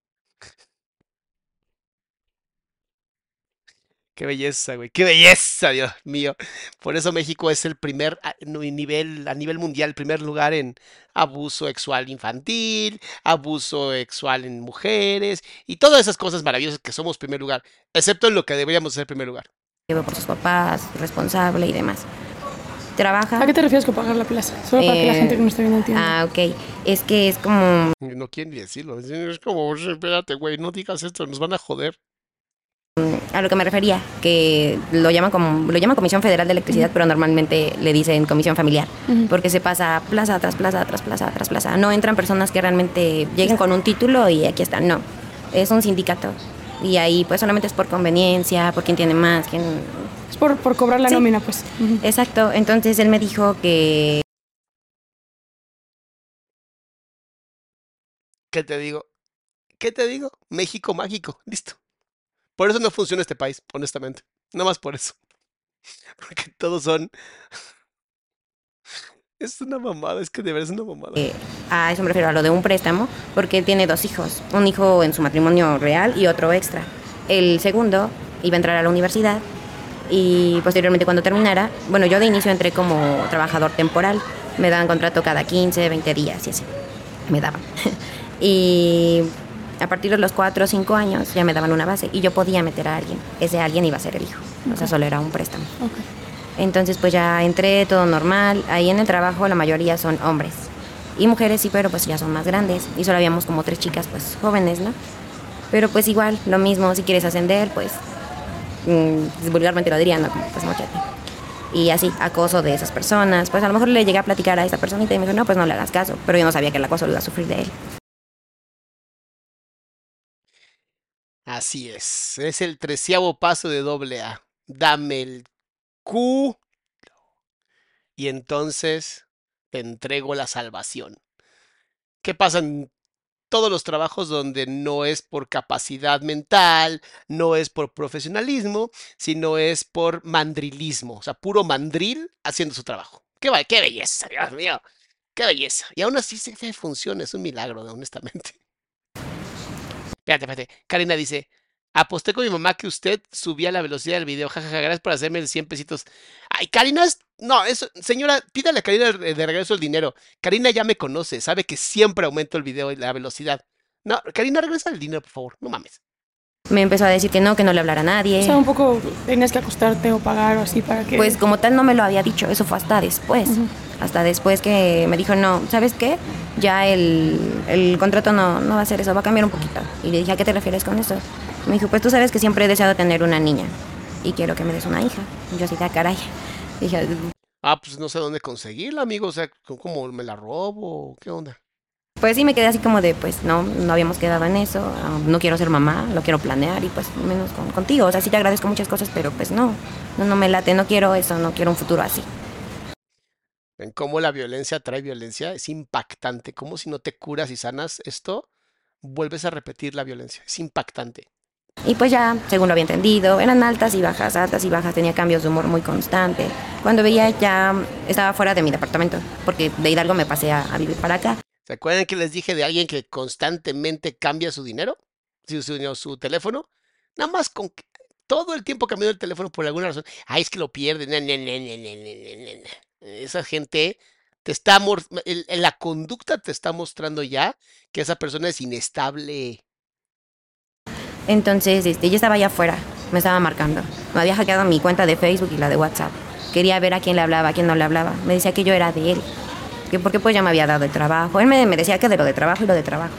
Qué belleza, güey. Qué belleza, Dios mío. Por eso México es el primer a nivel mundial, el primer lugar en abuso sexual infantil, abuso sexual en mujeres y todas esas cosas maravillosas que somos primer lugar, excepto en lo que deberíamos ser primer lugar. Lleva por sus papás, responsable y demás. Trabaja... ¿A qué te refieres con pagar la plaza? Solo para que la gente que no está viendo entienda. Ok. Es que es como... No quieren ni decirlo. Es como, espérate, güey, no digas esto, nos van a joder. A lo que me refería, que lo llaman Comisión Federal de Electricidad, pero normalmente le dicen Comisión Familiar, porque se pasa plaza tras plaza, tras plaza, tras plaza. No entran personas que realmente lleguen con un título y aquí están, no. Es un sindicato Y ahí pues solamente es por conveniencia, por quién tiene más, quién... Es por cobrar la Sí. nómina, pues. Ujú. Exacto, entonces él me dijo que... ¿Qué te digo? ¿Qué te digo? México mágico, listo. Por eso no funciona este país, honestamente. Nada más por eso. Porque todos son... Es una mamada, es que de verdad es una mamada. A eso me refiero, a lo de un préstamo, porque él tiene 2 hijos, un hijo en su matrimonio real y otro extra. El segundo iba a entrar a la universidad y posteriormente cuando terminara, bueno, yo de inicio entré como trabajador temporal, me daban contrato cada 15, 20 días y así, me daban. Y a partir de los 4 o 5 años ya me daban una base y yo podía meter a alguien, ese alguien iba a ser el hijo, o sea, solo era un préstamo. Ok. Entonces pues ya entré, todo normal. Ahí en el trabajo la mayoría son hombres. Y mujeres sí, pero pues ya son más grandes. Y solo habíamos como 3 chicas pues jóvenes, ¿no? Pero pues igual, lo mismo, si quieres ascender, pues vulgarmente lo dirían, ¿no? Como, pues móchate. Y así, acoso de esas personas. Pues a lo mejor le llegué a platicar a esa personita y me dijo, no, pues no le hagas caso. Pero yo no sabía que el acoso lo iba a sufrir de él. Así es el 13º paso de AA. Dame el Q y entonces te entrego la salvación. ¿Qué pasa en todos los trabajos donde no es por capacidad mental, no es por profesionalismo, sino es por mandrilismo? O sea, puro mandril haciendo su trabajo. ¡Qué belleza, Dios mío! ¡Qué belleza! Y aún así sí funciona, es un milagro, honestamente. Espérate. Karina dice, aposté con mi mamá que usted subía la velocidad del video. Jajaja, gracias por hacerme el 100 pesitos. Ay, Karina, no, eso, señora, pídale a Karina de regreso el dinero. Karina ya me conoce, sabe que siempre aumento el video y la velocidad. No, Karina, regresa el dinero, por favor, no mames. Me empezó a decir que no le hablara a nadie. O sea, un poco tenías que acostarte o pagar o así para que... Pues como tal no me lo había dicho, eso fue hasta después. Ujú. Hasta después que me dijo, no, ¿sabes qué? Ya el contrato no va a ser eso, va a cambiar un poquito. Y le dije, ¿a qué te refieres con eso? Me dijo, pues tú sabes que siempre he deseado tener una niña y quiero que me des una hija. Y yo así, caray. Dije, Pues no sé dónde conseguirla, amigo, o sea, ¿cómo me la robo? ¿Qué onda? pues sí me quedé así como de, pues no habíamos quedado en eso, no quiero ser mamá, lo quiero planear y pues menos contigo. O sea, sí te agradezco muchas cosas, pero pues no me late, no quiero eso, no quiero un futuro así. ¿Ven cómo la violencia trae violencia? Es impactante. Como si no te curas y sanas esto, vuelves a repetir la violencia. Es impactante. Y pues ya, según lo había entendido, eran altas y bajas, tenía cambios de humor muy constante. Cuando veía ya estaba fuera de mi departamento, porque de Hidalgo me pasé a vivir para acá. ¿Se acuerdan que les dije de alguien que constantemente cambia su dinero? Su teléfono. Nada más con que todo el tiempo cambiando el teléfono por alguna razón. Ay, es que lo pierde. Esa gente te está... la conducta te está mostrando ya que esa persona es inestable. Entonces, yo estaba allá afuera, me estaba marcando. Me había hackeado mi cuenta de Facebook y la de WhatsApp. Quería ver a quién le hablaba, a quién no le hablaba. Me decía que yo era de él, que porque pues ya me había dado el trabajo. Él me decía que de lo de trabajo y lo de trabajo.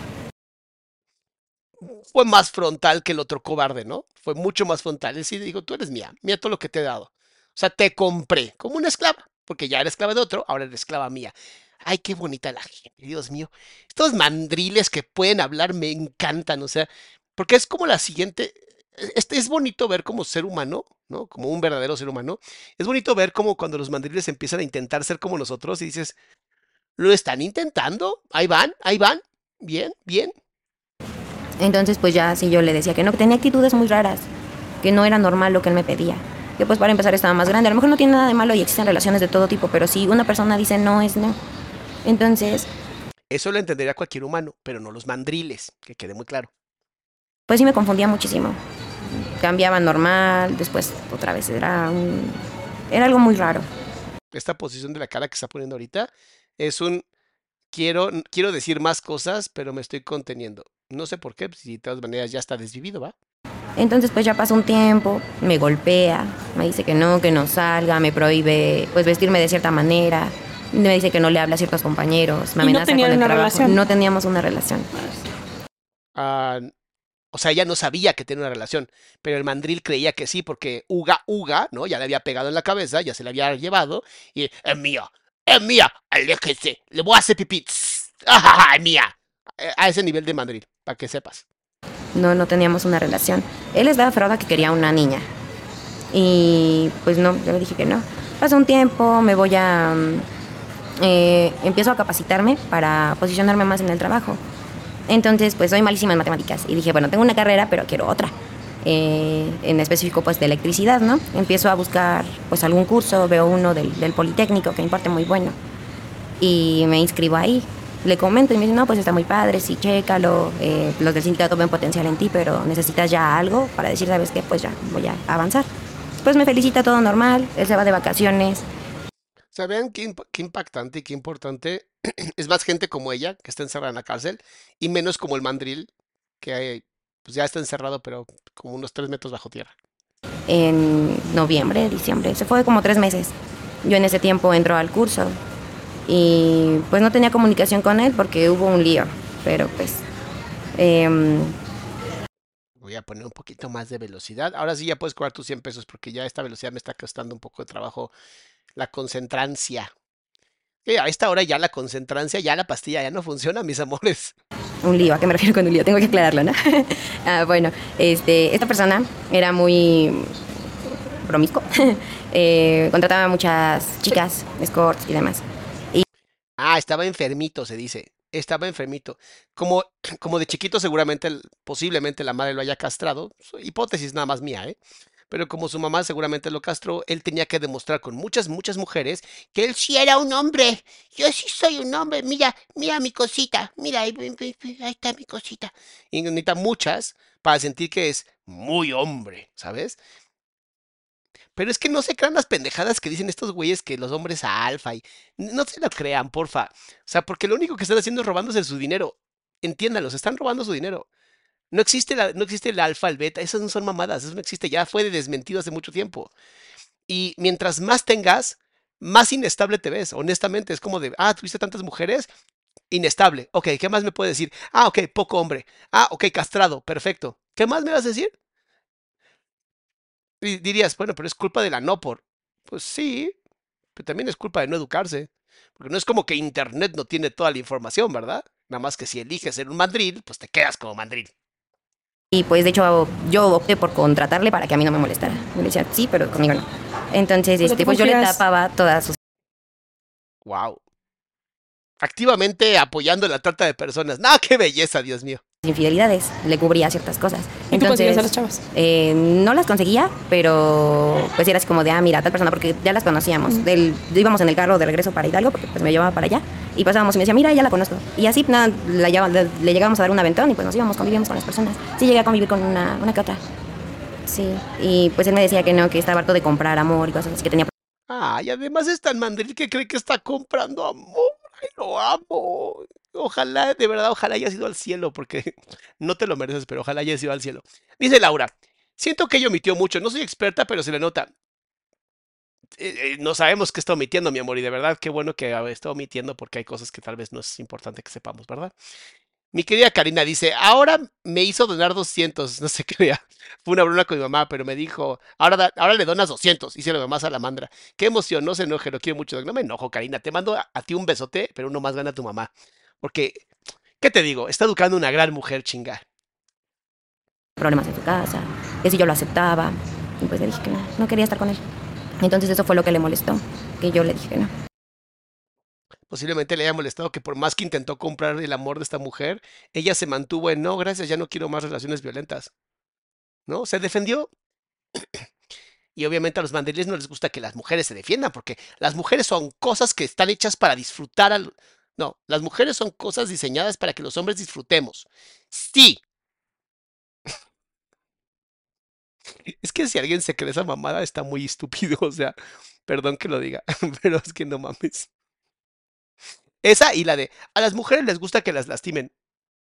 Fue más frontal que el otro cobarde, ¿no? Fue mucho más frontal. Él sí dijo, tú eres mía, mira todo lo que te he dado. O sea, te compré como una esclava, porque ya era esclava de otro, ahora eres esclava mía. Ay, qué bonita la gente, Dios mío. Estos mandriles que pueden hablar me encantan, o sea, porque es como la siguiente, es bonito ver como ser humano, ¿no? Como un verdadero ser humano. Es bonito ver como cuando los mandriles empiezan a intentar ser como nosotros y dices, ¿lo están intentando? Ahí van, bien. Entonces, pues ya sí yo le decía que no, que tenía actitudes muy raras, que no era normal lo que él me pedía. Que pues para empezar estaba más grande. A lo mejor no tiene nada de malo y existen relaciones de todo tipo, pero si una persona dice no, es no. Entonces, eso lo entendería cualquier humano, pero no los mandriles, que quede muy claro. pues sí me confundía muchísimo. Cambiaba normal, después otra vez era algo muy raro. Esta posición de la cara que está poniendo ahorita es un quiero decir más cosas, pero me estoy conteniendo. No sé por qué, si de todas maneras ya está desvivido, ¿va? Entonces pues ya pasó un tiempo, me golpea, me dice que no salga, me prohíbe pues vestirme de cierta manera, me dice que no le habla a ciertos compañeros, me ¿Y no amenaza tenían con el una trabajo. relación? No teníamos una relación. O sea, ella no sabía que tenía una relación, pero el mandril creía que sí, porque Uga, ¿no? Ya le había pegado en la cabeza, ya se le había llevado, y es mía, aléjese, le voy a hacer pipí, ¡ah, es mía! A ese nivel de mandril, para que sepas. no teníamos una relación. Él estaba aferrado a que quería una niña. Y pues no, yo le dije que no. Pasa un tiempo, me voy a... empiezo a capacitarme para posicionarme más en el trabajo. Entonces, pues soy malísima en matemáticas. Y dije, bueno, tengo una carrera, pero quiero otra. En específico, pues de electricidad, ¿no? Empiezo a buscar, pues algún curso, veo uno del Politécnico que me importa muy bueno. Y me inscribo ahí. Le comento y me dice, no, pues está muy padre, sí, chécalo. Los del sindicato ven potencial en ti, pero necesitas ya algo para decir, ¿sabes qué? Pues ya, voy a avanzar. Pues me felicita, todo normal. Él se va de vacaciones. O sea, vean qué impactante y qué importante. Es más gente como ella, que está encerrada en la cárcel, y menos como el mandril, que pues ya está encerrado, pero como unos 3 metros bajo tierra. En noviembre, diciembre, se fue como 3 meses. Yo en ese tiempo entro al curso y pues no tenía comunicación con él porque hubo un lío, pero pues... Voy a poner un poquito más de velocidad. Ahora sí ya puedes cobrar tus 100 pesos porque ya esta velocidad me está costando un poco de trabajo. La concentrancia. A esta hora ya la concentrancia, ya la pastilla ya no funciona, mis amores. Un lío, ¿a qué me refiero con un lío? Tengo que aclararlo, ¿no? Bueno, esta persona era muy promiscuo. Contrataba a muchas chicas, escorts y demás. Estaba enfermito, se dice. Estaba enfermito. Como, como de chiquito seguramente, posiblemente la madre lo haya castrado. Hipótesis nada más mía, ¿eh? Pero como su mamá seguramente lo castró, él tenía que demostrar con muchas, muchas mujeres que él sí era un hombre. Yo sí soy un hombre. Mira, mira mi cosita. Mira, ahí está mi cosita. Y necesita muchas para sentir que es muy hombre, ¿sabes? Pero es que no se crean las pendejadas que dicen estos güeyes que los hombres alfa y no se lo crean, porfa. O sea, porque lo único que están haciendo es robándose su dinero. Entiéndanlo, se están robando su dinero. No existe el alfa, el beta, esas no son mamadas, eso no existe, ya fue desmentido hace mucho tiempo. Y mientras más tengas, más inestable te ves, honestamente. Es como de, tuviste tantas mujeres, inestable. Ok, ¿qué más me puedes decir? Ok, poco hombre. Ok, castrado, perfecto. ¿Qué más me vas a decir? Y dirías, bueno, pero es culpa de la no por. Pues sí, pero también es culpa de no educarse. Porque no es como que Internet no tiene toda la información, ¿verdad? Nada más que si eliges ser un mandril, pues te quedas como mandril. Y pues de hecho yo opté por contratarle para que a mí no me molestara. Yo le decía, sí, pero conmigo no. Entonces, pues yo le tapaba todas sus Wow. Activamente apoyando la trata de personas. ¡No, qué belleza, Dios mío! infidelidades, le cubría ciertas cosas. ¿Y tú conseguías a las chavas? No las conseguía, pero pues era así como de, mira, tal persona, porque ya las conocíamos. Íbamos en el carro de regreso para Hidalgo, porque pues me llevaba para allá, y pasábamos y me decía, mira, ya la conozco. Y así, nada, le llegábamos a dar un aventón y pues nos íbamos, convivíamos con las personas. Sí, llegué a convivir con una que otra. Sí, y pues él me decía que no, que estaba harto de comprar amor y cosas así, que tenía... Y además es tan mandril que cree que está comprando amor. ¡Ay, lo amo! Ojalá, de verdad, ojalá hayas ido al cielo, porque no te lo mereces, pero ojalá hayas ido al cielo. Dice Laura, siento que ella omitió mucho, no soy experta, pero se le nota. No sabemos qué está omitiendo, mi amor, y de verdad, qué bueno que está omitiendo, porque hay cosas que tal vez no es importante que sepamos, ¿verdad? Mi querida Karina dice, ahora me hizo donar 200, no se crea. Fue una broma con mi mamá, pero me dijo, ahora le donas 200, y se lo mamá Salamandra. Qué emoción, no se enoje, lo quiero mucho. No me enojo, Karina, te mando a ti un besote, pero uno más gana a tu mamá. Porque, ¿qué te digo? Está educando una gran mujer, chinga. Problemas en su casa, que si yo lo aceptaba, y pues le dije que no quería estar con él. Entonces eso fue lo que le molestó, que yo le dije que no. Posiblemente le haya molestado que por más que intentó comprar el amor de esta mujer, ella se mantuvo en, no, gracias, ya no quiero más relaciones violentas. ¿No? Se defendió. Y obviamente a los mandriles no les gusta que las mujeres se defiendan, porque las mujeres son cosas que están hechas para disfrutar. No, las mujeres son cosas diseñadas para que los hombres disfrutemos. Sí. Es que si alguien se cree esa mamada está muy estúpido, o sea, perdón que lo diga, pero es que no mames. Esa y la de, a las mujeres les gusta que las lastimen.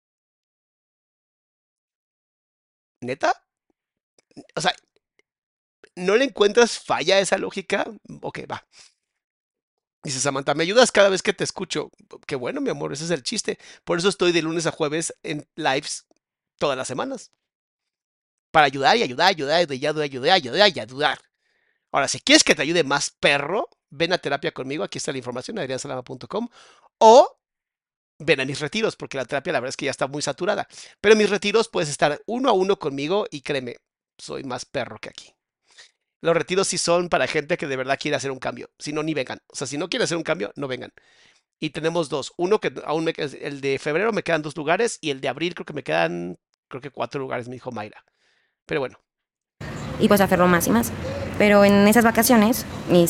¿Neta? O sea, ¿no le encuentras falla a esa lógica? Ok, va. Dice Samantha, ¿me ayudas cada vez que te escucho? Qué bueno, mi amor, ese es el chiste. Por eso estoy de lunes a jueves en lives todas las semanas. Para ayudar y ayudar, ayudar. Ahora, si quieres que te ayude más perro, ven a terapia conmigo. Aquí está la información, adriansalama.com. O ven a mis retiros, porque la terapia la verdad es que ya está muy saturada. Pero en mis retiros puedes estar 1 a 1 conmigo y créeme, soy más perro que aquí. Los retiros sí son para gente que de verdad quiere hacer un cambio. Si no, ni vengan. O sea, si no quiere hacer un cambio, no vengan. Y tenemos dos. Uno que aún el de febrero me quedan 2 lugares y el de abril creo que me quedan, creo que 4 lugares, me dijo Mayra. Pero bueno. Y pues aferró más y más. Pero en esas vacaciones,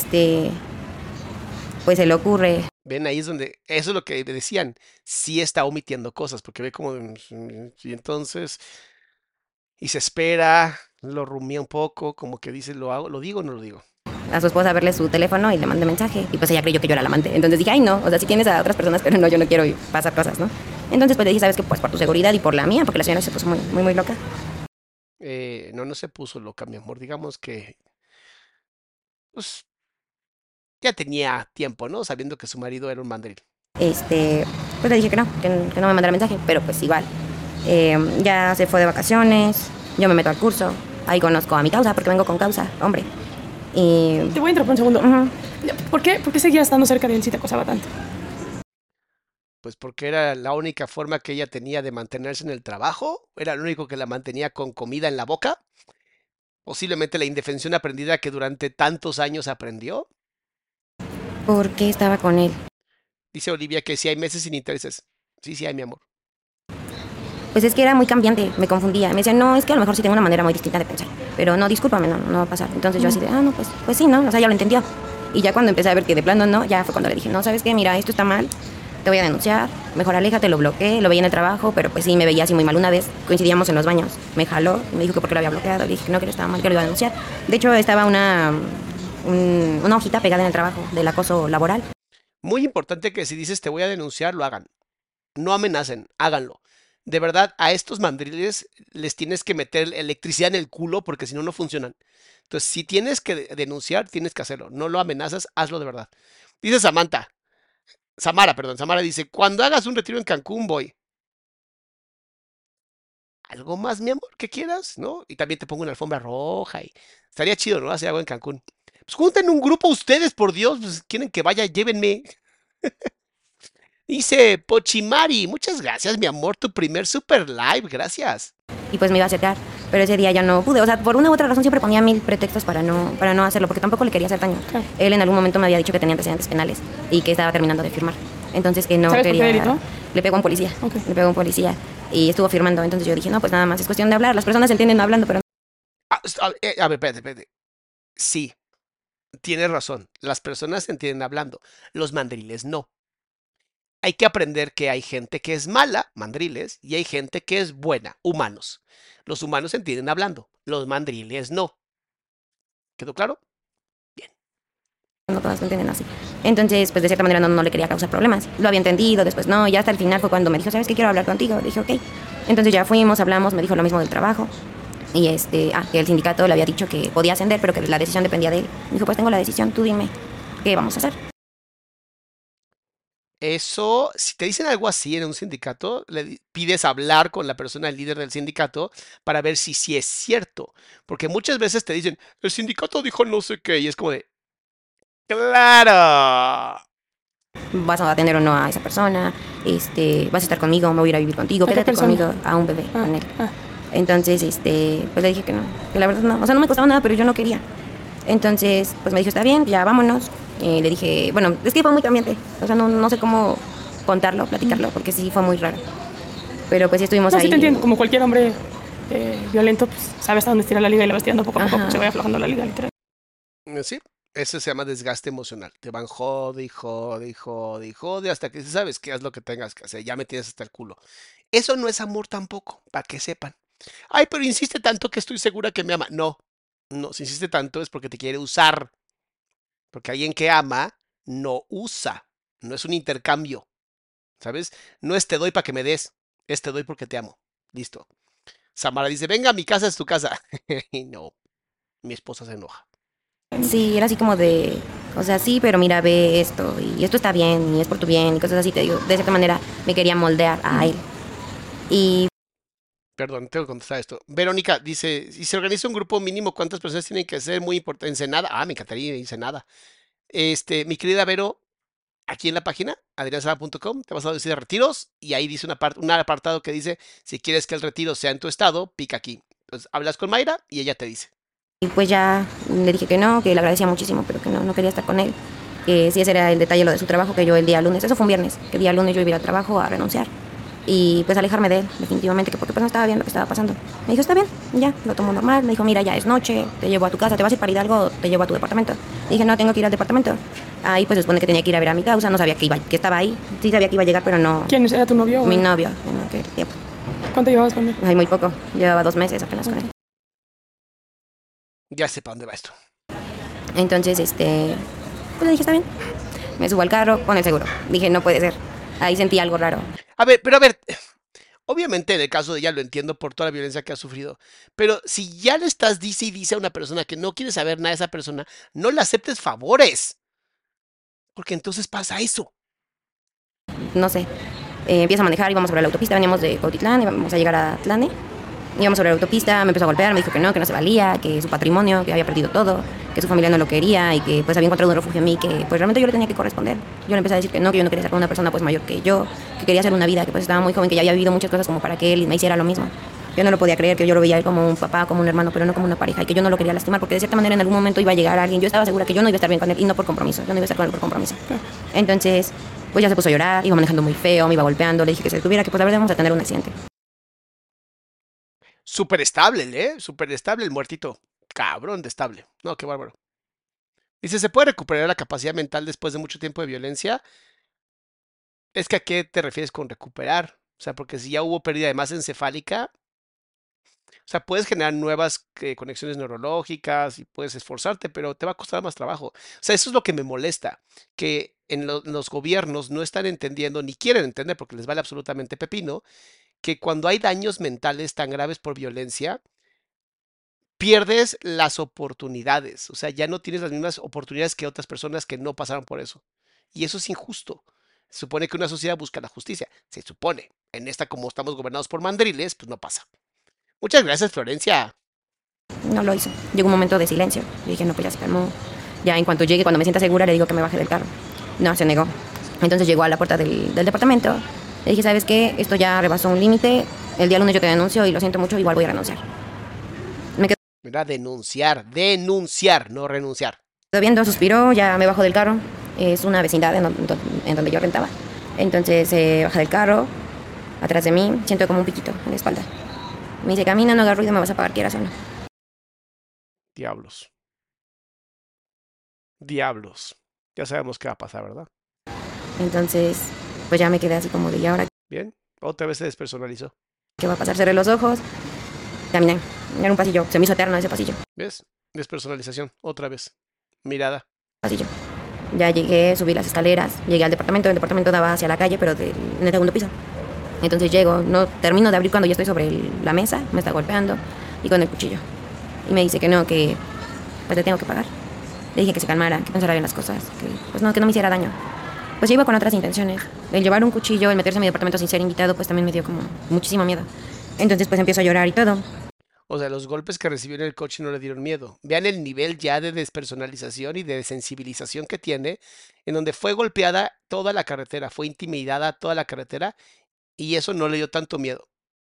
pues se le ocurre. Ven, ahí es donde, eso es lo que decían, sí está omitiendo cosas, porque ve como, y entonces, y se espera, lo rumía un poco, como que dice, ¿lo hago, lo digo o no lo digo? A su esposa a verle su teléfono y le mandé mensaje. Y pues ella creyó que yo era la amante. Entonces dije, ay no, o sea, si tienes a otras personas, pero no, yo no quiero pasar cosas, ¿no? Entonces pues le dije, ¿sabes qué? Pues por tu seguridad y por la mía, porque la señora se puso muy, muy, muy loca. No se puso loca, mi amor, digamos que, pues, ya tenía tiempo, ¿no? Sabiendo que su marido era un mandril. Pues le dije que no me mandara mensaje, pero pues igual. Ya se fue de vacaciones, yo me meto al curso, ahí conozco a mi causa, porque vengo con causa, hombre. Y... Te voy a interrumpir un segundo. ¿Por qué seguías estando cerca de él si te acosaba tanto? Pues porque era la única forma que ella tenía de mantenerse en el trabajo, era lo único que la mantenía con comida en la boca, posiblemente la indefensión aprendida que durante tantos años aprendió. ¿Por qué estaba con él? Dice Olivia que si hay meses sin intereses. Sí, sí hay, mi amor. Pues es que era muy cambiante, me confundía. Me decía, no, es que a lo mejor sí tengo una manera muy distinta de pensar. Pero no, discúlpame, no va a pasar. Entonces yo así de, no, pues sí, ¿no? O sea, ya lo entendió. Y ya cuando empecé a ver que de plano no, ya fue cuando le dije, no, ¿sabes qué? Mira, esto está mal, te voy a denunciar, mejor aléjate, lo bloqueé, lo veía en el trabajo, pero pues sí, me veía así muy mal. Una vez coincidíamos en los baños, me jaló, me dijo que porque lo había bloqueado, le dije que no, que estaba mal, que lo iba a denunciar. De hecho, estaba una hojita pegada en el trabajo del acoso laboral. Muy importante que si dices te voy a denunciar, lo hagan. No amenacen, háganlo. De verdad, a estos mandriles les tienes que meter electricidad en el culo porque si no, no funcionan. Entonces, si tienes que denunciar, tienes que hacerlo. No lo amenazas, hazlo de verdad. Dice Samara dice, cuando hagas un retiro en Cancún voy. ¿Algo más, mi amor, que quieras? ¿No? Y también te pongo una alfombra roja y estaría chido, ¿no? Hacer algo en Cancún. Pues junten un grupo ustedes, por Dios, pues quieren que vaya, llévenme. Dice Pochimari, muchas gracias, mi amor, tu primer super live, gracias. Y pues me iba a acercar, pero ese día ya no pude. O sea, por una u otra razón siempre ponía 1000 pretextos para no hacerlo, porque tampoco le quería hacer daño. Claro. Él en algún momento me había dicho que tenía antecedentes penales y que estaba terminando de firmar. Entonces que no ¿Sabes por qué quería... delito? Le pegó a un policía, Ok. le pegó a un policía y estuvo firmando. Entonces yo dije, no, pues nada más es cuestión de hablar. Las personas se entienden hablando, pero... A ver, espérate. Sí, tienes razón. Las personas se entienden hablando, los mandriles no. Hay que aprender que hay gente que es mala, mandriles, y hay gente que es buena, humanos. Los humanos se entienden hablando, los mandriles no. ¿Quedó claro? no todas lo entienden así. Entonces, pues de cierta manera no le quería causar problemas. Lo había entendido, después no, y hasta el final fue cuando me dijo, ¿sabes qué? Quiero hablar contigo. Dije, ok. Entonces ya fuimos, hablamos, me dijo lo mismo del trabajo. Y que el sindicato le había dicho que podía ascender, pero que la decisión dependía de él. Me dijo, pues tengo la decisión, tú dime, ¿qué vamos a hacer? Eso, si te dicen algo así en un sindicato, pides hablar con la persona, el líder del sindicato, para ver si es cierto. Porque muchas veces te dicen, el sindicato dijo no sé qué, y es como de, ¡claro! Vas a atender o no a esa persona, vas a estar conmigo, me voy a ir a vivir contigo, quédate conmigo, a un bebé con él. Entonces, pues le dije que no, que la verdad no, o sea, no me costaba nada, pero yo no quería. Entonces, pues me dijo, está bien, ya vámonos. Le dije, bueno, es que fue muy cambiante, o sea, no sé cómo contarlo, platicarlo, porque sí fue muy raro. Pero pues sí estuvimos ahí. Sí te entiendo, como cualquier hombre violento, pues sabe hasta dónde estirar la liga y la va estirando poco a poco, pues, se va aflojando la liga, literal. Sí, eso se llama desgaste emocional. Te van jode y jode y jode y jode hasta que sabes que haz lo que tengas que hacer. Ya me tienes hasta el culo. Eso no es amor tampoco, para que sepan. Ay, pero insiste tanto que estoy segura que me ama. No, si insiste tanto es porque te quiere usar. Porque alguien que ama no usa. No es un intercambio. ¿Sabes? No es te doy para que me des. Es te doy porque te amo. Listo. Samara dice, venga, mi casa es tu casa. Y no, mi esposa se enoja. Sí, era así como de, o sea, sí, pero mira, ve esto, y esto está bien, y es por tu bien, y cosas así, te digo, de cierta manera me quería moldear a él. Y... Perdón, tengo que contestar esto. Verónica dice, si se organiza un grupo mínimo, ¿cuántas personas tienen que ser? Muy importante. Ensenada. Ah, me encantaría Ensenada. Mi querida Vero, aquí en la página, adriansala.com, te vas a decir retiros y ahí dice un apartado que dice, si quieres que el retiro sea en tu estado, pica aquí. Entonces hablas con Mayra y ella te dice. Y pues ya le dije que no, que le agradecía muchísimo, pero que no quería estar con él. Que si ese era el detalle, lo de su trabajo, que yo el día lunes, eso fue un viernes, que el día lunes yo iba al trabajo a renunciar. Y pues alejarme de él, definitivamente, que porque pues no estaba bien lo que estaba pasando. Me dijo, está bien, ya, lo tomo normal. Me dijo, mira, ya es noche, te llevo a tu casa, te vas a ir para Hidalgo, te llevo a tu departamento. Le dije, no, tengo que ir al departamento. Ahí pues se supone que tenía que ir a ver a mi causa, no sabía que estaba ahí. Sí sabía que iba a llegar, pero no. ¿Quién era tu novio? Mi novio, en aquel tiempo. ¿Cuánto llevabas con él? Ay, muy poco, llevaba 2 meses apenas con él. Ya sé para dónde va esto. Entonces, pues le dije, está bien. Me subo al carro con el seguro. Dije, no puede ser. Ahí sentí algo raro. A ver, obviamente en el caso de ella lo entiendo por toda la violencia que ha sufrido, pero si ya le estás dice y dice a una persona que no quiere saber nada de esa persona, no le aceptes favores, porque entonces pasa eso. No sé. Empiezo a manejar, íbamos sobre la autopista, veníamos de Cuautitlán, íbamos a llegar a Tlane. Íbamos sobre la autopista, me empezó a golpear, me dijo que no se valía, que su patrimonio, que había perdido todo, que su familia no lo quería y que pues había encontrado un refugio en mí, que pues realmente yo le tenía que corresponder. Yo le empecé a decir que yo no quería estar con una persona pues mayor que yo, que quería hacer una vida, que pues estaba muy joven, que ya había vivido muchas cosas como para que él me hiciera lo mismo. Yo no lo podía creer, que yo lo veía a él como un papá, como un hermano, pero no como una pareja, y que yo no lo quería lastimar, porque de cierta manera en algún momento iba a llegar alguien. Yo estaba segura que yo no iba a estar bien con él, y no por compromiso, yo no iba a estar con él por compromiso. Entonces, pues ya se puso a llorar, iba manejando muy feo, me iba golpeando, le dije que se detuviera, que pues a ver, debemos a tener un accidente. Súper estable, súper estable el muertito. Cabrón de estable. No, qué bárbaro. Dice, ¿se puede recuperar la capacidad mental después de mucho tiempo de violencia? Es que ¿a qué te refieres con recuperar? O sea, porque si ya hubo pérdida de masa encefálica, o sea, puedes generar nuevas conexiones neurológicas y puedes esforzarte, pero te va a costar más trabajo. O sea, eso es lo que me molesta, que en los gobiernos no están entendiendo, ni quieren entender, porque les vale absolutamente pepino, que cuando hay daños mentales tan graves por violencia, pierdes las oportunidades. O sea, ya no tienes las mismas oportunidades que otras personas que no pasaron por eso. Y eso es injusto. Se supone que una sociedad busca la justicia. Se supone. En esta, como estamos gobernados por mandriles, pues no pasa. Muchas gracias, Florencia. No lo hizo. Llegó un momento de silencio. Yo dije, no, pues ya se calmó. Ya en cuanto llegue, cuando me sienta segura, le digo que me baje del carro. No, se negó. Entonces llegó a la puerta del departamento. Le dije, ¿sabes qué? Esto ya rebasó un límite. El día lunes yo te denuncio y lo siento mucho, igual voy a renunciar. Mira, denunciar, no renunciar. Viendo, suspiró, ya me bajó del carro. Es una vecindad en donde yo rentaba. Entonces baja del carro, atrás de mí, siento como un piquito en la espalda. Me dice, camina, no hagas ruido, me vas a pagar, quieras o no. Diablos. Diablos. Ya sabemos qué va a pasar, ¿verdad? Entonces, pues ya me quedé así como de, ¿y ahora? Bien, otra vez se despersonalizó. ¿Qué va a pasar? Cerré los ojos, caminé. Era un pasillo, se me hizo eterno ese pasillo. ¿Ves? Despersonalización, otra vez. Mirada. Pasillo. Ya llegué, subí las escaleras, llegué al departamento. El departamento daba hacia la calle, pero en el segundo piso. Entonces llego, no termino de abrir cuando ya estoy sobre la mesa, me está golpeando y con el cuchillo. Y me dice que no, que pues le tengo que pagar. Le dije que se calmara, que pensara bien las cosas, que pues no, que no me hiciera daño. Pues yo iba con otras intenciones. El llevar un cuchillo, el meterse en mi departamento sin ser invitado, pues también me dio como muchísimo miedo. Entonces pues empiezo a llorar y todo. O sea, los golpes que recibió en el coche no le dieron miedo. Vean el nivel ya de despersonalización y de desensibilización que tiene, en donde fue golpeada toda la carretera, fue intimidada toda la carretera, y eso no le dio tanto miedo.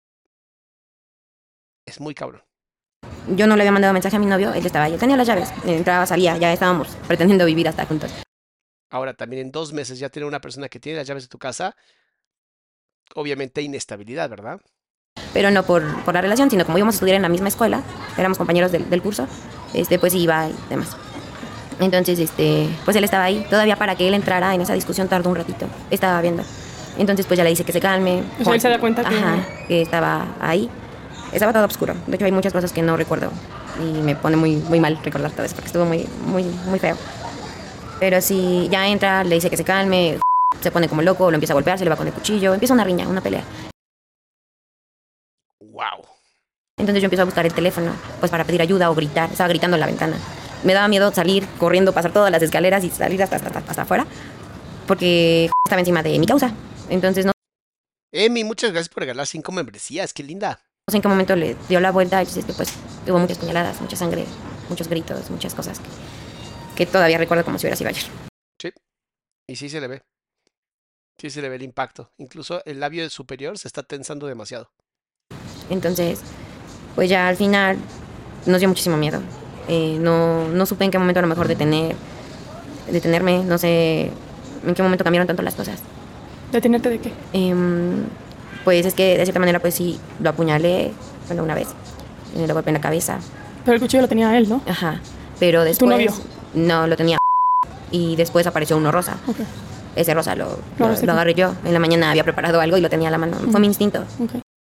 Es muy cabrón. Yo no le había mandado mensaje a mi novio, él estaba ahí, él tenía las llaves, entraba, salía, ya estábamos pretendiendo vivir hasta juntos. Ahora, también en 2 meses ya tener una persona que tiene las llaves de tu casa, obviamente inestabilidad, ¿verdad? Pero no por la relación, sino como íbamos a estudiar en la misma escuela, éramos compañeros del curso, pues iba y demás. Entonces, pues él estaba ahí, todavía para que él entrara en esa discusión tardó un ratito, estaba viendo. Entonces, pues ya le dice que se calme. O sea, él se da cuenta que... Ajá, que estaba ahí. Estaba todo oscuro. De hecho, hay muchas cosas que no recuerdo. Y me pone muy, muy mal recordar todo eso, porque estuvo muy, muy, muy feo. Pero si ya entra, le dice que se calme, se pone como loco, lo empieza a golpear, se le va con el cuchillo, empieza una riña, una pelea. ¡Wow! Entonces yo empiezo a buscar el teléfono, pues para pedir ayuda o gritar. Estaba gritando en la ventana. Me daba miedo salir corriendo, pasar todas las escaleras y salir hasta afuera, porque estaba encima de mi causa. Entonces no Emi, muchas gracias por regalar 5 membresías, qué linda. sé en qué momento le dio la vuelta y pues tuvo muchas puñaladas, mucha sangre, muchos gritos, muchas cosas que todavía recuerdo como si hubiera sido ayer. Sí, y sí se le ve. Sí se le ve el impacto. Incluso el labio superior se está tensando demasiado. Entonces, pues ya al final nos dio muchísimo miedo. No supe en qué momento a lo mejor detenerme, no sé en qué momento cambiaron tanto las cosas. ¿Detenerte de qué? Pues es que de cierta manera pues sí, lo apuñalé, bueno, una vez, lo golpeé en la cabeza. Pero el cuchillo lo tenía él, ¿no? Ajá, pero después... ¿Tu novio? No, lo tenía y después apareció uno rosa. Ok. Ese rosa lo agarraste tú. agarré yo. En la mañana había preparado algo y lo tenía a la mano. Fue mi instinto. Ok.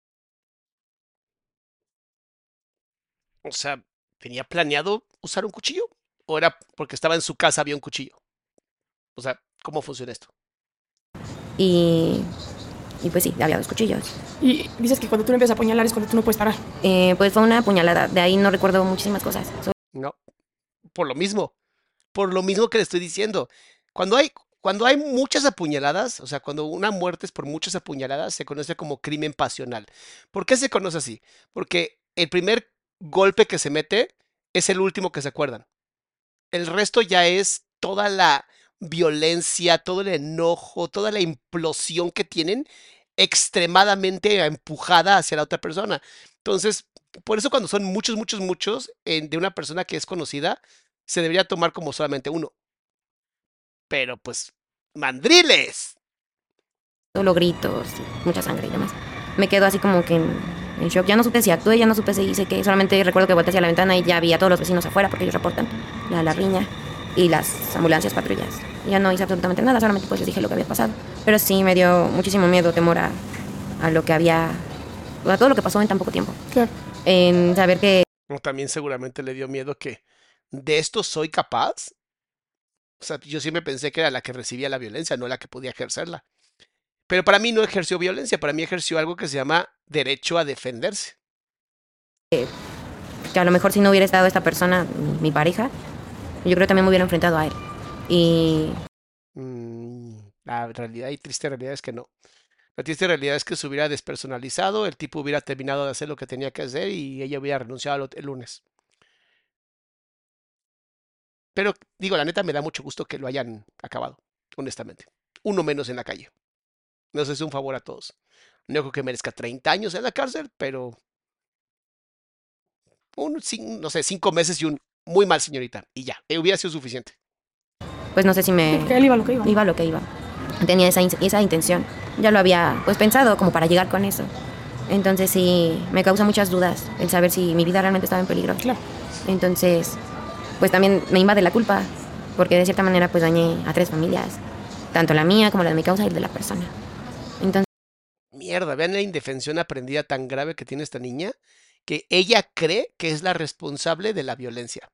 O sea, ¿tenía planeado usar un cuchillo? ¿O era porque estaba en su casa había un cuchillo? O sea, ¿cómo funciona esto? Y pues sí, había 2 cuchillos. Y dices que cuando tú lo empiezas a apuñalar es cuando tú no puedes parar. Pues fue una puñalada. De ahí no recuerdo muchísimas cosas. No, por lo mismo. Por lo mismo que le estoy diciendo. Cuando hay muchas apuñaladas, o sea, cuando una muerte es por muchas apuñaladas, se conoce como crimen pasional. ¿Por qué se conoce así? Porque el primer golpe que se mete es el último que se acuerdan. El resto ya es toda la violencia, todo el enojo, toda la implosión que tienen extremadamente empujada hacia la otra persona. Entonces, por eso cuando son muchos, muchos, muchos de una persona que es conocida, se debería tomar como solamente uno. Pero pues, mandriles. Solo gritos, mucha sangre y demás. Me quedo así como que en shock. Ya no supe si actué, ya no supe si hice qué. Solamente recuerdo que volteé hacia la ventana y ya vi a todos los vecinos afuera porque ellos reportan la riña y las ambulancias, patrullas. Ya no hice absolutamente nada, solamente pues les dije lo que había pasado. Pero sí me dio muchísimo miedo, temor a lo que había, a todo lo que pasó en tan poco tiempo. Claro. En saber que También seguramente le dio miedo que de esto soy capaz. O sea, yo siempre pensé que era la que recibía la violencia, no la que podía ejercerla. Pero para mí no ejerció violencia, para mí ejerció algo que se llama derecho a defenderse. a lo mejor si no hubiera estado esta persona, mi pareja, yo creo que también me hubiera enfrentado a él. Y La realidad y triste realidad es que no. La triste realidad es que se hubiera despersonalizado, el tipo hubiera terminado de hacer lo que tenía que hacer y ella hubiera renunciado el lunes. Pero digo, la neta me da mucho gusto que lo hayan acabado, honestamente. Uno menos en la calle. Nos hace un favor a todos. No creo que merezca 30 años en la cárcel, pero no sé, 5 meses y un muy mal señorita. Y ya, hubiera sido suficiente. pues no sé si me... Porque él iba a lo que iba. Iba a lo que iba. Tenía esa intención. Ya lo había pues pensado como para llegar con eso. Entonces sí, me causa muchas dudas el saber si mi vida realmente estaba en peligro. Claro. Entonces, pues también me invade la culpa, porque de cierta manera pues dañé a 3 familias, tanto la mía como la de mi causa y la de la persona. Entonces, Mierda, vean la indefensión aprendida tan grave que tiene esta niña, que ella cree que es la responsable de la violencia.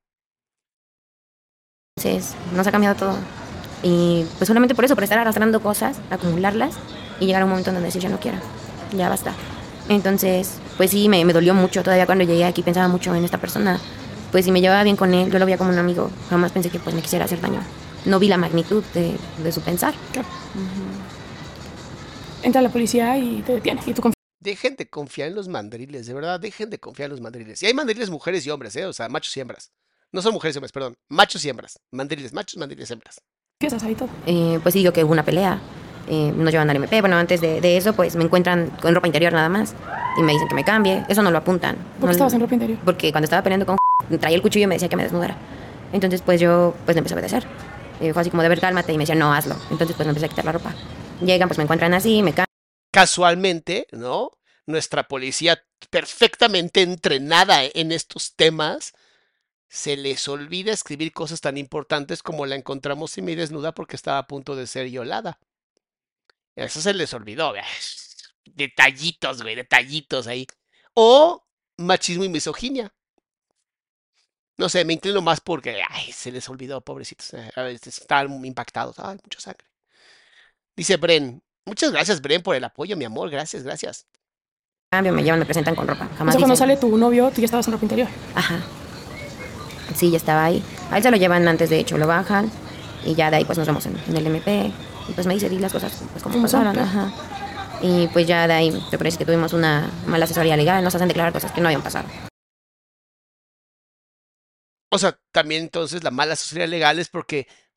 nos ha cambiado todo. Y pues solamente por eso, por estar arrastrando cosas, acumularlas y llegar a un momento en donde decir ya no quiero, ya basta. Entonces, pues sí, me dolió mucho. Todavía cuando llegué aquí pensaba mucho en esta persona. Pues si me llevaba bien con él, yo lo veía como un amigo. Jamás pensé que pues me quisiera hacer daño. No vi la magnitud de su pensar. Claro. Entra la policía y te detiene. Y tú confías. Dejen de confiar en los mandriles, de verdad, dejen de confiar en los mandriles. Y hay mandriles mujeres y hombres, o sea, machos y hembras. No son mujeres y hombres, perdón, machos y hembras. Mandriles, machos, mandriles, hembras. Empiezas ahí todo. Pues sí, digo que hubo una pelea. Nos llevan al MP. Bueno, antes de eso, pues me encuentran con ropa interior nada más. Y me dicen que me cambie. Eso no lo apuntan. ¿Por qué estabas en ropa interior? Porque cuando estaba peleando con traía el cuchillo y me decía que me desnudara. Entonces, pues yo pues le empecé a obedecer. Fue así como de ver, cálmate. Y me decía, no, hazlo. Entonces, pues me empecé a quitar la ropa. Llegan, pues me encuentran así, me cambian. Casualmente, ¿no? Nuestra policía perfectamente entrenada en estos temas, se les olvida escribir cosas tan importantes como la encontramos semidesnuda porque estaba a punto de ser violada. Eso se les olvidó. Detallitos, güey, detallitos ahí. O machismo y misoginia. No sé, me inclino más porque se les olvidó, pobrecitos. A veces estaban impactados. Ay, mucha sangre. Dice Bren. Muchas gracias, Bren, por el apoyo, mi amor. Gracias, gracias. Me llevan, me presentan con ropa. O Jamás sea, cuando dicen, sale tu novio, tú ya estabas en ropa interior. ajá. Sí, ya estaba ahí. A él se lo llevan antes, de hecho, lo bajan. Y ya de ahí pues nos vemos en el MP. Y pues me dice, di las cosas pues como ¿Cómo son? pasaron. Ajá. Y pues ya de ahí, te parece que tuvimos una mala asesoría legal. Nos hacen declarar cosas que no habían pasado. O sea, también entonces la mala sociedad legal es porque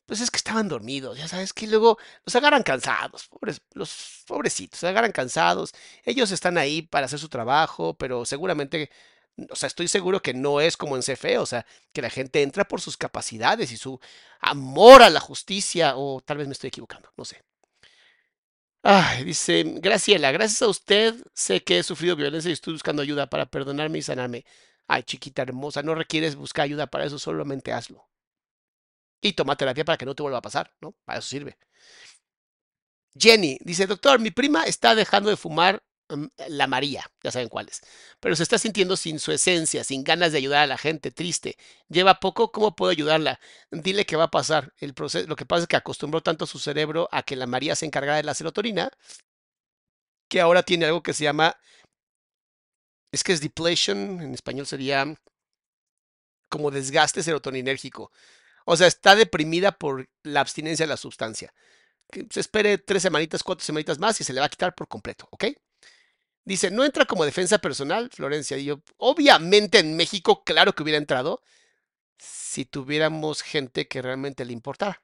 Pues es que estaban dormidos, ya sabes que luego los agarran cansados, los pobrecitos, se agarran cansados. Ellos están ahí para hacer su trabajo, pero seguramente, o sea, estoy seguro que no es como en CFE, o sea, que la gente entra por sus capacidades y su amor a la justicia, o tal vez me estoy equivocando, no sé. Ay, dice Graciela, gracias a usted sé que he sufrido violencia y estoy buscando ayuda para perdonarme y sanarme. Ay, chiquita hermosa, no requieres buscar ayuda para eso, solamente hazlo. Y toma terapia para que no te vuelva a pasar, ¿no? Para eso sirve. Jenny dice, doctor, mi prima está dejando de fumar la María, ya saben cuál es, pero se está sintiendo sin su esencia, sin ganas de ayudar a la gente, triste. Lleva poco, ¿cómo puedo ayudarla? Dile qué va a pasar. El proceso, lo que pasa es que acostumbró tanto su cerebro a que la María se encargara de la serotonina, que ahora tiene algo que se llama, es que es depletion, en español sería como desgaste serotoninérgico. O sea, está deprimida por la abstinencia de la sustancia. Que se espere 3 semanitas, 4 semanitas más y se le va a quitar por completo, ¿ok? Dice, no entra como defensa personal, Florencia. Y yo, obviamente en México, claro que hubiera entrado si tuviéramos gente que realmente le importara.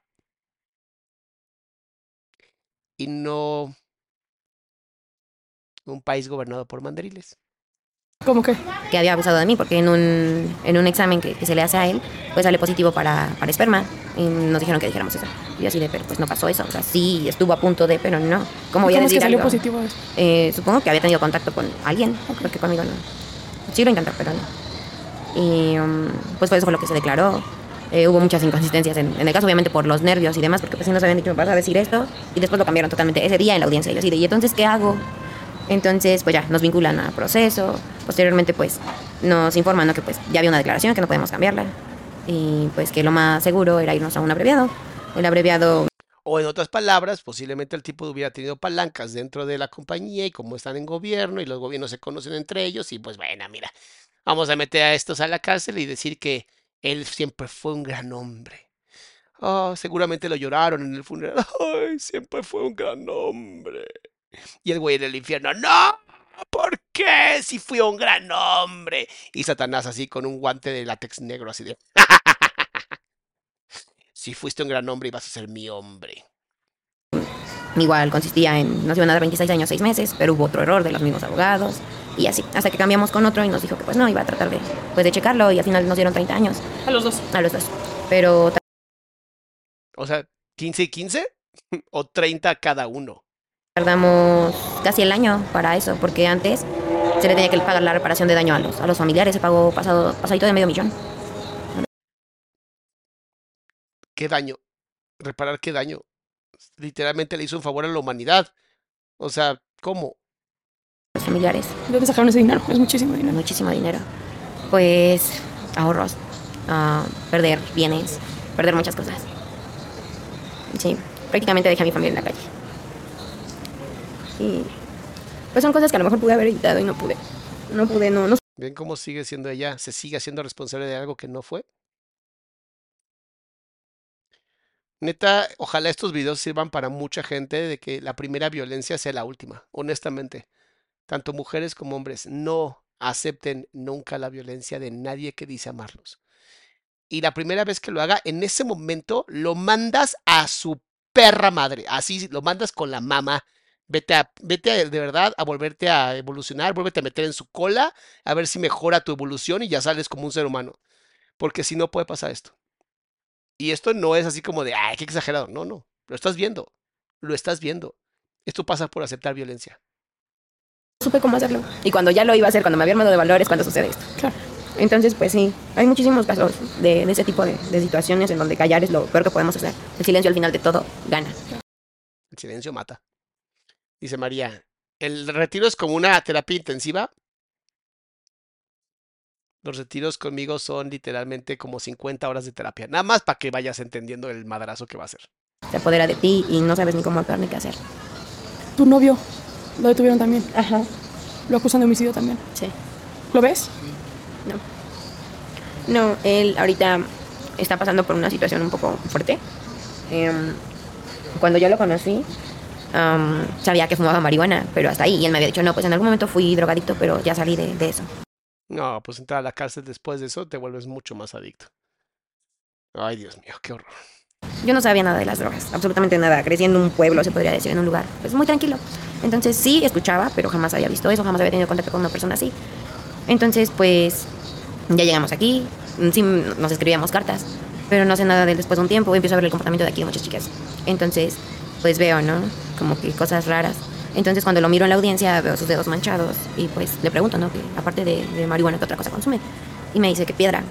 Y no un país gobernado por mandriles. ¿Cómo que? Que había abusado de mí, porque en un examen que se le hace a él, pues sale positivo para esperma. Y nos dijeron que dijéramos eso. Y yo así de, pero pues no pasó eso. O sea, sí estuvo a punto de, pero no. ¿Cómo voy a ¿Cómo es decir que salió algo? positivo eso? Supongo que había tenido contacto con alguien, porque conmigo no. Sí lo intentó, pero no. Y pues eso fue lo que se declaró. Hubo muchas inconsistencias en el caso, obviamente por los nervios y demás, porque pues sí nos habían dicho, vas a decir esto, y después lo cambiaron totalmente ese día en la audiencia. Y yo así de, ¿y entonces qué hago? Entonces, pues ya, nos vinculan a proceso. Posteriormente, pues, nos informan, ¿no?, que pues ya había una declaración, que no podemos cambiarla. Y pues que lo más seguro era irnos a un abreviado. El abreviado... O en otras palabras, posiblemente el tipo hubiera tenido palancas dentro de la compañía y como están en gobierno y los gobiernos se conocen entre ellos y pues bueno, mira, vamos a meter a estos a la cárcel y decir que él siempre fue un gran hombre. Oh, seguramente lo lloraron en el funeral. Ay, siempre fue un gran hombre. Y el güey en el infierno, no, ¿por qué? Si fui un gran hombre. Y Satanás así con un guante de látex negro así de, si fuiste un gran hombre ibas a ser mi hombre. Igual consistía en, nos iban a dar 26 años, 6 meses, pero hubo otro error de los mismos abogados. Y así, hasta que cambiamos con otro y nos dijo que pues no, iba a tratar de checarlo y al final nos dieron 30 años. A los dos. A los dos. Pero... O sea, 15 y 15 o 30 cada uno. Tardamos casi el año para eso, porque antes se le tenía que pagar la reparación de daño a los familiares. Se pagó pasadito de $500,000. ¿Qué daño? ¿Reparar qué daño? Literalmente le hizo un favor a la humanidad. O sea, ¿cómo? Los familiares. ¿De dónde sacaron ese dinero? Es muchísimo dinero. Muchísimo dinero. Pues ahorros, perder bienes, perder muchas cosas. Sí, prácticamente dejé a mi familia en la calle. Y pues son cosas que a lo mejor pude haber evitado y no pude. No. ¿Ven cómo sigue siendo ella? ¿Se sigue haciendo responsable de algo que no fue? Neta, ojalá estos videos sirvan para mucha gente de que la primera violencia sea la última, honestamente. Tanto mujeres como hombres, no acepten nunca la violencia de nadie que dice amarlos. Y la primera vez que lo haga, en ese momento lo mandas a su perra madre. Así lo mandas con la mamá. Vete de verdad a volverte a evolucionar, vuélvete a meter en su cola, a ver si mejora tu evolución y ya sales como un ser humano. Porque si no puede pasar esto. Y esto no es así como de, ay, qué exagerado. No, no. Lo estás viendo. Lo estás viendo. Esto pasa por aceptar violencia. Supe cómo hacerlo. Y cuando ya lo iba a hacer, cuando me había armado de valores, cuando sucede esto. Claro. Entonces, pues sí, hay muchísimos casos de ese tipo de situaciones en donde callar es lo peor que podemos hacer. El silencio al final de todo gana. El silencio mata. Dice María, ¿el retiro es como una terapia intensiva? Los retiros conmigo son literalmente como 50 horas de terapia. Nada más para que vayas entendiendo el madrazo que va a ser. Se apodera de ti y no sabes ni cómo actuar ni qué hacer. Tu novio lo detuvieron también. Ajá. Lo acusan de homicidio también. Sí. ¿Lo ves? No, él ahorita está pasando por una situación un poco fuerte. Cuando yo lo conocí, sabía que fumaba marihuana, pero hasta ahí. Y él me había dicho, no, pues en algún momento fui drogadicto, pero ya salí de eso. No, pues entrar a la cárcel después de eso te vuelves mucho más adicto. Ay, Dios mío, qué horror. Yo no sabía nada de las drogas, absolutamente nada. Crecí en un pueblo, se podría decir, en un lugar pues muy tranquilo. Entonces sí, escuchaba, pero jamás había visto eso, jamás había tenido contacto con una persona así. Entonces, pues, ya llegamos aquí, sí nos escribíamos cartas, pero no sé nada de él después de un tiempo. Empiezo a ver el comportamiento de aquí de muchas chicas. Entonces, pues veo, ¿no? Como que cosas raras. Entonces, cuando lo miro en la audiencia, veo sus dedos manchados y pues le pregunto, ¿no? Que aparte de marihuana, ¿qué otra cosa consume? Y me dice que piedra.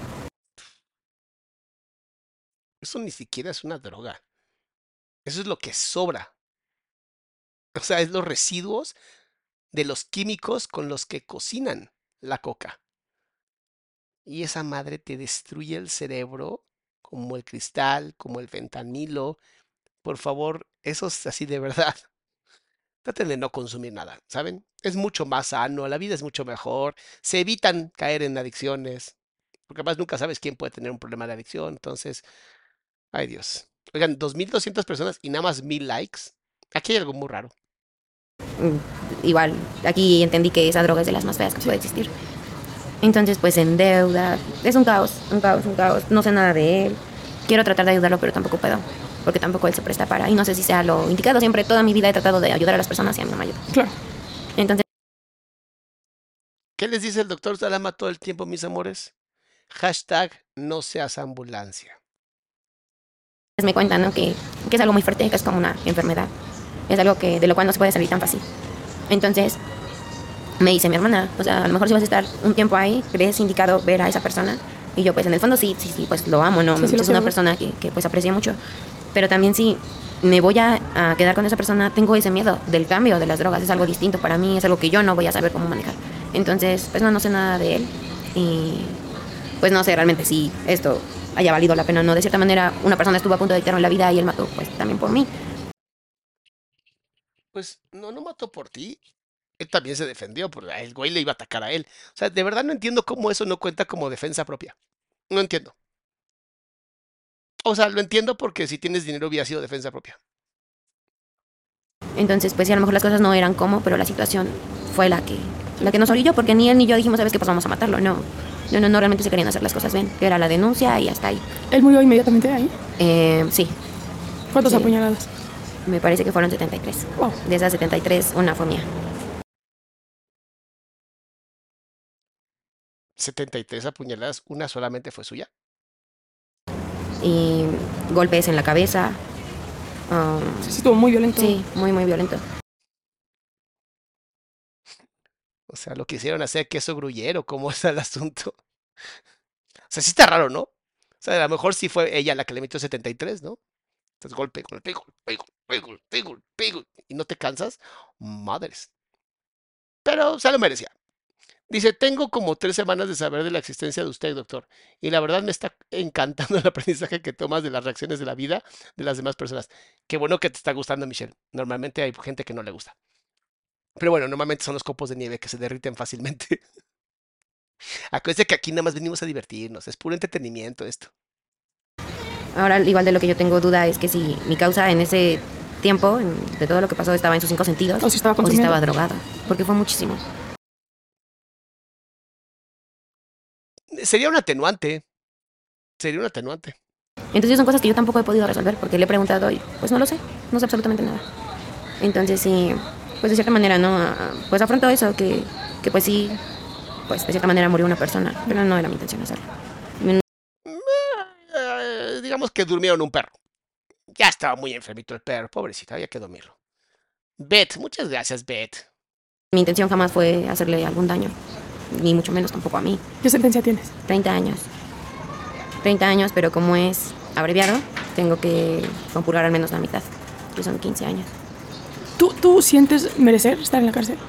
Eso ni siquiera es una droga. Eso es lo que sobra. O sea, es los residuos de los químicos con los que cocinan la coca. Y esa madre te destruye el cerebro, como el cristal, como el fentanilo. Por favor, eso es así de verdad. Traten de no consumir nada, ¿saben? Es mucho más sano, la vida es mucho mejor, se evitan caer en adicciones, porque además nunca sabes quién puede tener un problema de adicción, entonces, ay Dios. Oigan, 2,200 personas y nada más 1,000 likes. Aquí hay algo muy raro. Igual, aquí entendí que esa droga es de las más feas que puede existir. Entonces, pues en deuda, es un caos. No sé nada de él. Quiero tratar de ayudarlo, pero tampoco puedo, porque tampoco él se presta para. Y no sé si sea lo indicado. Siempre, toda mi vida he tratado de ayudar a las personas y a mí no me ayuda. Claro. Entonces, ¿Qué les dice el doctor Salama todo el tiempo, mis amores? Hashtag no seas ambulancia. me cuentan, ¿no? que es algo muy fuerte, que es como una enfermedad. Es algo de lo cual no se puede salir tan fácil. Entonces, me dice mi hermana, o sea, a lo mejor si vas a estar un tiempo ahí, ¿crees indicado ver a esa persona? Y yo, pues en el fondo sí, pues lo amo, ¿no? Sí, es una persona que pues aprecio mucho. Pero también sí, me voy a quedar con esa persona, tengo ese miedo del cambio de las drogas. Es algo distinto para mí, es algo que yo no voy a saber cómo manejar. Entonces, pues no sé nada de él. Y pues no sé realmente si esto haya valido la pena o no. De cierta manera, una persona estuvo a punto de quitarme la vida y él mató, pues también por mí. Pues no mató por ti. Él también se defendió, porque el güey le iba a atacar a él. O sea, de verdad no entiendo cómo eso no cuenta como defensa propia. No entiendo. O sea, lo entiendo porque si tienes dinero hubiera sido defensa propia. Entonces, pues sí, a lo mejor las cosas no eran como, pero la situación fue la que nos orilló, porque ni él ni yo dijimos, ¿sabes qué? Pues vamos a matarlo. No, realmente se querían hacer las cosas bien. Era la denuncia y hasta ahí. ¿Él murió inmediatamente ahí? Sí. ¿Cuántas Sí. apuñaladas? Me parece que fueron 73. Wow. De esas 73, una fue mía. 73 apuñaladas, una solamente fue suya. Y golpes en la cabeza. Sí, estuvo muy violento. Sí, muy, muy violento. O sea, lo quisieron hacer queso gruyero, ¿cómo está el asunto? O sea, sí está raro, ¿no? O sea, a lo mejor sí fue ella la que le metió 73, ¿no? Entonces golpe, golpe, y no te cansas, madres. Pero se lo merecía. Dice, tengo como 3 semanas de saber de la existencia de usted, doctor, y la verdad me está encantando el aprendizaje que tomas de las reacciones de la vida de las demás personas. Qué bueno que te está gustando, Michelle. Normalmente hay gente que no le gusta. Pero bueno, normalmente son los copos de nieve que se derriten fácilmente. Acuérdense que aquí nada más venimos a divertirnos, es puro entretenimiento esto. Ahora, igual de lo que yo tengo duda es que si mi causa en ese tiempo, de todo lo que pasó, estaba en sus 5 sentidos, O si estaba o si consumiendo. estaba drogada, porque fue muchísimo. Sería un atenuante. Sería un atenuante. Entonces son cosas que yo tampoco he podido resolver, porque le he preguntado y pues no lo sé, no sé absolutamente nada. Entonces sí, pues de cierta manera, ¿no? Pues afronto eso, que pues sí, pues de cierta manera murió una persona, pero no era mi intención hacerlo. Digamos que durmieron un perro. Ya estaba muy enfermito el perro, pobrecito, había que dormirlo. Beth, muchas gracias, Beth. Mi intención jamás fue hacerle algún daño, ni mucho menos tampoco a mí. ¿Qué sentencia tienes? 30 años. 30 años, pero como es abreviado, tengo que compurgar al menos la mitad, que son 15 años. ¿Tú sientes merecer estar en la cárcel?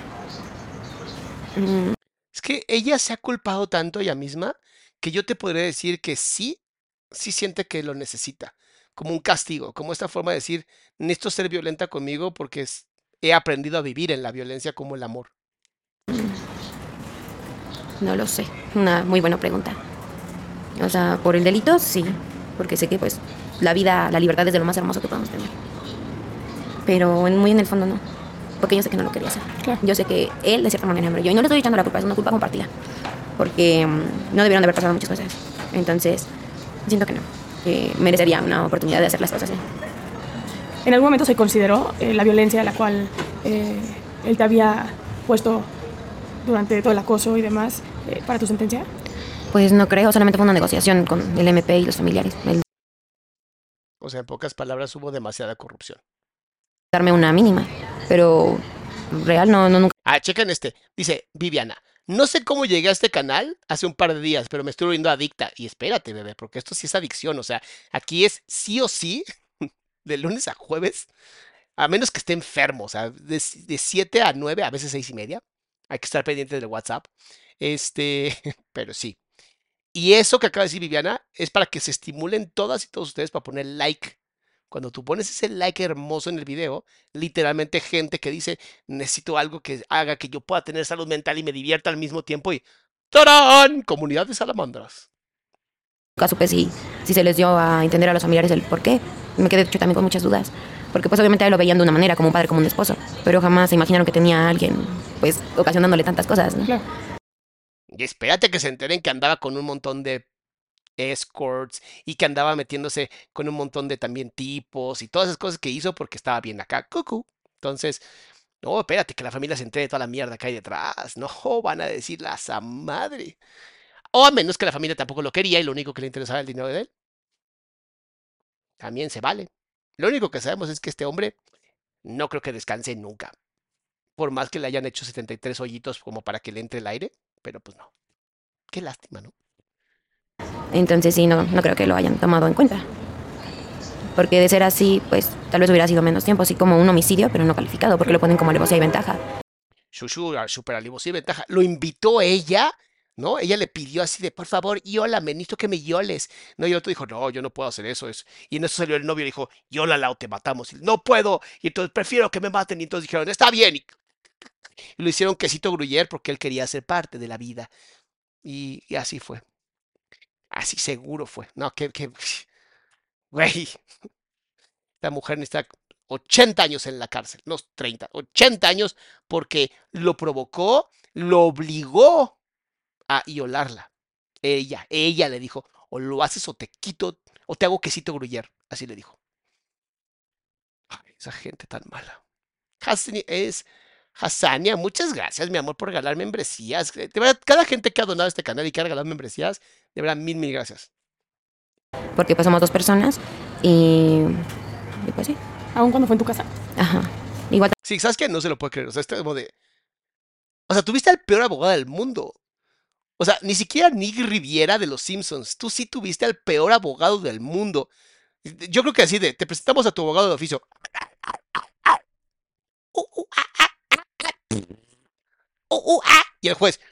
Es que ella se ha culpado tanto ella misma que yo te podría decir que sí siente que lo necesita, como un castigo, como esta forma de decir, necesito ser violenta conmigo porque he aprendido a vivir en la violencia como el amor. No lo sé, una muy buena pregunta. O sea, por el delito, sí, porque sé que pues la vida, la libertad es de lo más hermoso que podemos tener. Pero muy en el fondo no, porque yo sé que no lo quería hacer. Claro. Yo sé que él de cierta manera me brilló, y no le estoy echando la culpa, es una culpa compartida, porque no debieron de haber pasado muchas cosas. Entonces, siento que no. merecería una oportunidad de hacer las cosas bien. ¿En algún momento se consideró la violencia a la cual él te había puesto durante todo el acoso y demás para tu sentencia? Pues no creo, solamente fue una negociación con el MP y los familiares. El O sea, en pocas palabras, hubo demasiada corrupción. darme una mínima, pero real no nunca. Chequen este. Dice Viviana. No sé cómo llegué a este canal hace un par de días, pero me estoy volviendo adicta. Y espérate, bebé, porque esto sí es adicción. O sea, aquí es sí o sí, de lunes a jueves, a menos que esté enfermo. O sea, de 7 a 9, a veces 6:30. Hay que estar pendiente del WhatsApp. Pero sí. Y eso que acaba de decir Viviana es para que se estimulen todas y todos ustedes para poner like. Cuando tú pones ese like hermoso en el video, literalmente gente que dice, necesito algo que haga que yo pueda tener salud mental y me divierta al mismo tiempo y ¡tarán! Comunidad de salamandras. Nunca supe si se les dio a entender a los familiares el por qué. Me quedé hecho también con muchas dudas. Porque pues obviamente a él lo veían de una manera, como un padre, como un esposo. Pero jamás se imaginaron que tenía a alguien, pues, ocasionándole tantas cosas, ¿no? Claro. Y espérate que se enteren que andaba con un montón de escorts y que andaba metiéndose con un montón de también tipos y todas esas cosas que hizo porque estaba bien acá. Cucú. Entonces, no, espérate que la familia se entere de toda la mierda que hay detrás. No, van a decir la sa madre. O a menos que la familia tampoco lo quería y lo único que le interesaba era el dinero de él. También se vale. Lo único que sabemos es que este hombre no creo que descanse nunca. Por más que le hayan hecho 73 hoyitos como para que le entre el aire, pero pues no. Qué lástima, ¿no? Entonces sí, no creo que lo hayan tomado en cuenta. Porque de ser así, pues tal vez hubiera sido menos tiempo, así como un homicidio, pero no calificado, porque lo ponen como alevosía y ventaja. Shushu, super alivosía y ventaja. Lo invitó ella, ¿no? Ella le pidió así de, por favor, yólame, necesito que me yoles. No, y el otro dijo, no, yo no puedo hacer eso. Y en eso salió el novio y dijo, yólala o te matamos. Y, no puedo. Y entonces prefiero que me maten. Y entonces dijeron, está bien. Y lo hicieron quesito gruyer porque él quería ser parte de la vida. Y así fue. Así seguro fue. No, güey, esta mujer necesita 80 años en la cárcel, no 30, 80 años porque lo provocó, lo obligó a violarla. Ella le dijo, o lo haces o te quito, o te hago quesito gruyer. Así le dijo. Ay, esa gente tan mala. Hassania, muchas gracias, mi amor, por regalar membresías. De verdad, cada gente que ha donado a este canal y que ha regalado membresías, de verdad, mil gracias. Porque pues somos dos personas y pues sí. Aún cuando fue en tu casa. Ajá. Igual Sí, ¿sabes qué? No se lo puede creer. O sea, este como de. O sea, tuviste al peor abogado del mundo. O sea, ni siquiera Nick Riviera de los Simpsons. Tú sí tuviste al peor abogado del mundo. Yo creo que así de, te presentamos a tu abogado de oficio. Y el juez.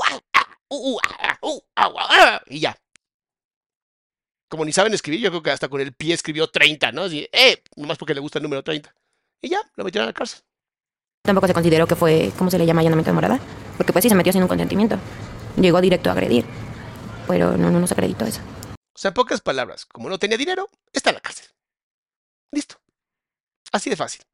Y ya. Como ni saben escribir, yo creo que hasta con el pie escribió 30, ¿no? Así, nomás porque le gusta el número 30. Y ya, lo metieron a la cárcel. tampoco se consideró que fue, ¿cómo se le llama? Allanamiento de morada. Porque pues sí se metió sin un consentimiento. Llegó directo a agredir. Pero no se acreditó eso. O sea, en pocas palabras, como no tenía dinero, está en la cárcel. Listo. Así de fácil.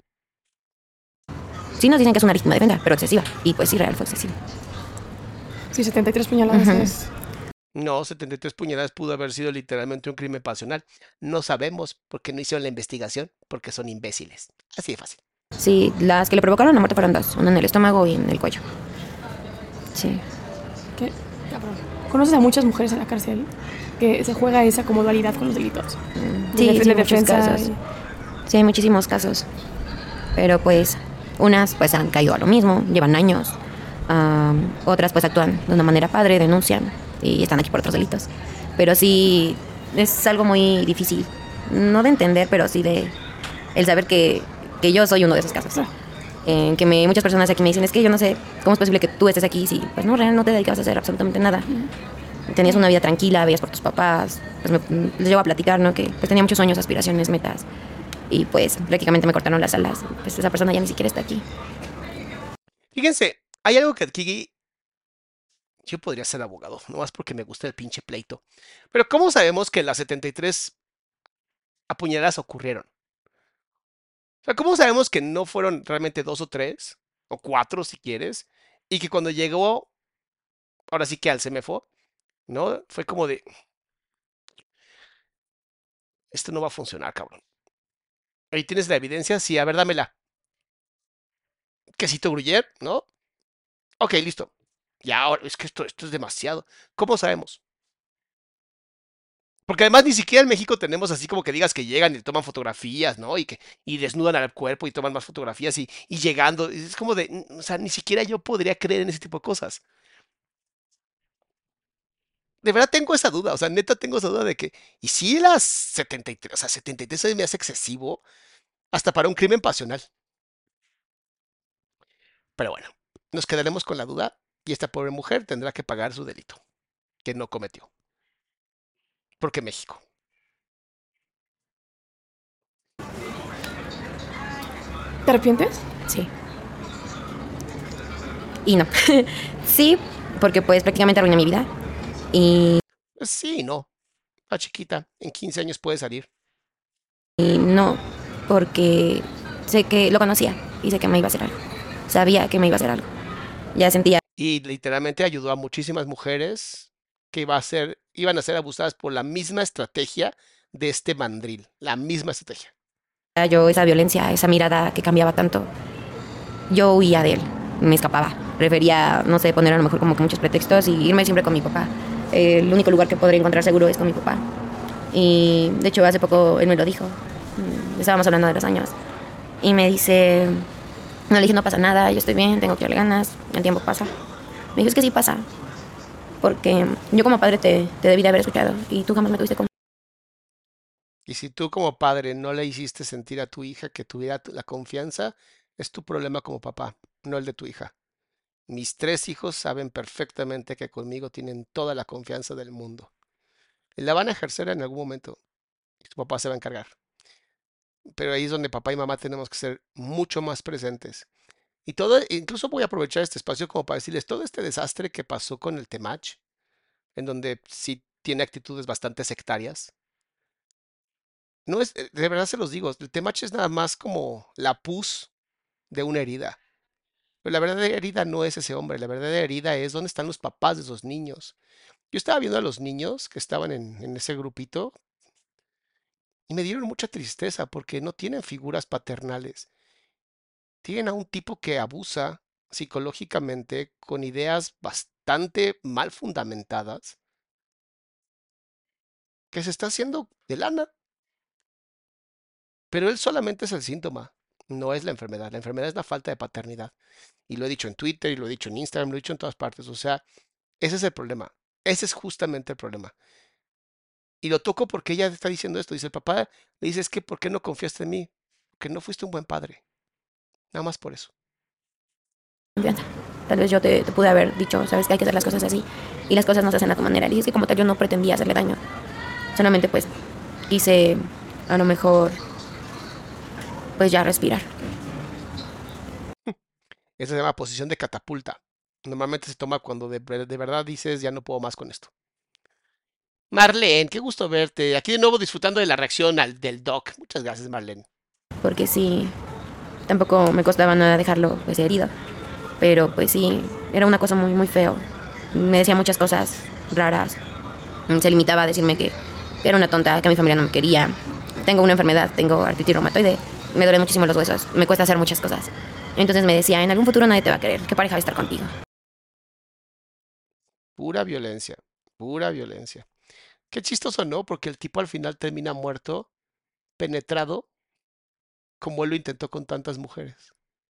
Sí nos dicen que es una legítima defensa, pero excesiva. Y pues sí, real fue excesiva. Sí, 73 puñaladas es... No, 73 puñaladas pudo haber sido literalmente un crimen pasional. No sabemos porque no hicieron la investigación, porque son imbéciles. Así de fácil. Sí, las que le provocaron la muerte fueron dos. Una en el estómago y en el cuello. Sí. ¿Qué? Cabrón. ¿Conoces a muchas mujeres en la cárcel que se juega esa como dualidad con los delitos? Sí, De sí, muchos defensa casos. Sí, hay muchísimos casos. Pero pues unas pues han caído a lo mismo, llevan años. Otras pues actúan de una manera padre, denuncian y están aquí por otros delitos. Pero sí es algo muy difícil, no de entender, pero sí de el saber que yo soy uno de esos casos. Que muchas personas aquí me dicen, es que yo no sé cómo es posible que tú estés aquí si pues no, realmente no te dedicabas a hacer absolutamente nada. Tenías una vida tranquila, veías por tus papás, pues les llevo a platicar, ¿no? Que pues tenía muchos sueños, aspiraciones, metas. Y pues prácticamente me cortaron las alas. Pues esa persona ya ni siquiera está aquí. Fíjense, hay algo que aquí yo podría ser abogado, nomás porque me gusta el pinche pleito. Pero ¿cómo sabemos que las 73 apuñaladas ocurrieron? O sea, ¿cómo sabemos que no fueron realmente 2 o 3? O 4 si quieres. Y que cuando llegó, ahora sí que al CEMEFO, ¿no? Fue como de... esto no va a funcionar, cabrón. Ahí tienes la evidencia, sí, a ver, dámela. Quesito Gruyère, ¿no? Ok, listo. Ya, ahora, es que esto es demasiado. ¿Cómo sabemos? Porque además ni siquiera en México tenemos así como que digas que llegan y toman fotografías, ¿no? Y desnudan al cuerpo y toman más fotografías y llegando. Es como de, o sea, ni siquiera yo podría creer en ese tipo de cosas. De verdad tengo esa duda, o sea, neta tengo esa duda de que, ¿y si las 73, o sea, 73 se me hace excesivo hasta para un crimen pasional? Pero bueno, nos quedaremos con la duda y esta pobre mujer tendrá que pagar su delito, que no cometió. Porque México. ¿Te arrepientes? Sí. Y no. Sí, porque pues prácticamente arruiné mi vida. Y Pues sí, no, la chiquita, en 15 años puede salir. no, porque sé que lo conocía y sé que me iba a hacer algo. Sabía que me iba a hacer algo. Ya sentía, Y literalmente ayudó a muchísimas mujeres que iban a ser abusadas por la misma estrategia de este mandril, la misma estrategia. yo esa violencia, esa mirada que cambiaba tanto. Yo huía de él, me escapaba. Prefería, no sé, poner a lo mejor como que muchos pretextos y irme siempre con mi papá. El único lugar que podría encontrar seguro es con mi papá. Y de hecho hace poco él me lo dijo. Estábamos hablando de los años. Y me dice, no le dije, no pasa nada, yo estoy bien, tengo que darle ganas, el tiempo pasa. Me dijo, es que sí pasa. Porque yo como padre te debí de haber escuchado y tú jamás me tuviste como... Y si tú como padre no le hiciste sentir a tu hija que tuviera la confianza, es tu problema como papá, no el de tu hija. Mis 3 hijos saben perfectamente que conmigo tienen toda la confianza del mundo. Y la van a ejercer en algún momento y tu papá se va a encargar. Pero ahí es donde papá y mamá tenemos que ser mucho más presentes. Y todo, incluso voy a aprovechar este espacio como para decirles todo este desastre que pasó con el Temach, en donde sí tiene actitudes bastante sectarias. No es, de verdad se los digo, el Temach es nada más como la pus de una herida. Pero la verdadera herida no es ese hombre, la verdadera herida es dónde están los papás de esos niños. Yo estaba viendo a los niños que estaban en ese grupito y me dieron mucha tristeza porque no tienen figuras paternales. Tienen a un tipo que abusa psicológicamente con ideas bastante mal fundamentadas, que se está haciendo de lana, pero él solamente es el síntoma, no es la enfermedad. La enfermedad es la falta de paternidad. Y lo he dicho en Twitter, y lo he dicho en Instagram, lo he dicho en todas partes. O sea, ese es el problema. Ese es justamente el problema. Y lo toco porque ella está diciendo esto. Dice el papá, le dice, es que ¿por qué no confiaste en mí? Porque no fuiste un buen padre. Nada más por eso. Confianza. Tal vez yo te pude haber dicho, sabes que hay que hacer las cosas así y las cosas no se hacen a tu manera. Y es que como tal yo no pretendía hacerle daño. Solamente pues quise a lo mejor pues ya respirar. Esa se llama posición de catapulta. Normalmente se toma cuando de verdad dices, ya no puedo más con esto. Marlene, qué gusto verte. Aquí de nuevo disfrutando de la reacción del doc. Muchas gracias, Marlene. Porque sí, tampoco me costaba nada dejarlo pues herido. Pero pues sí, era una cosa muy, muy feo. Me decía muchas cosas raras. Se limitaba a decirme que era una tonta, que mi familia no me quería. Tengo una enfermedad, tengo artritis reumatoide. Me duelen muchísimo los huesos, me cuesta hacer muchas cosas. Entonces me decía, en algún futuro nadie te va a querer. ¿Qué pareja va a estar contigo? Pura violencia, pura violencia. Qué chistoso, ¿no? Porque el tipo al final termina muerto, penetrado, como él lo intentó con tantas mujeres.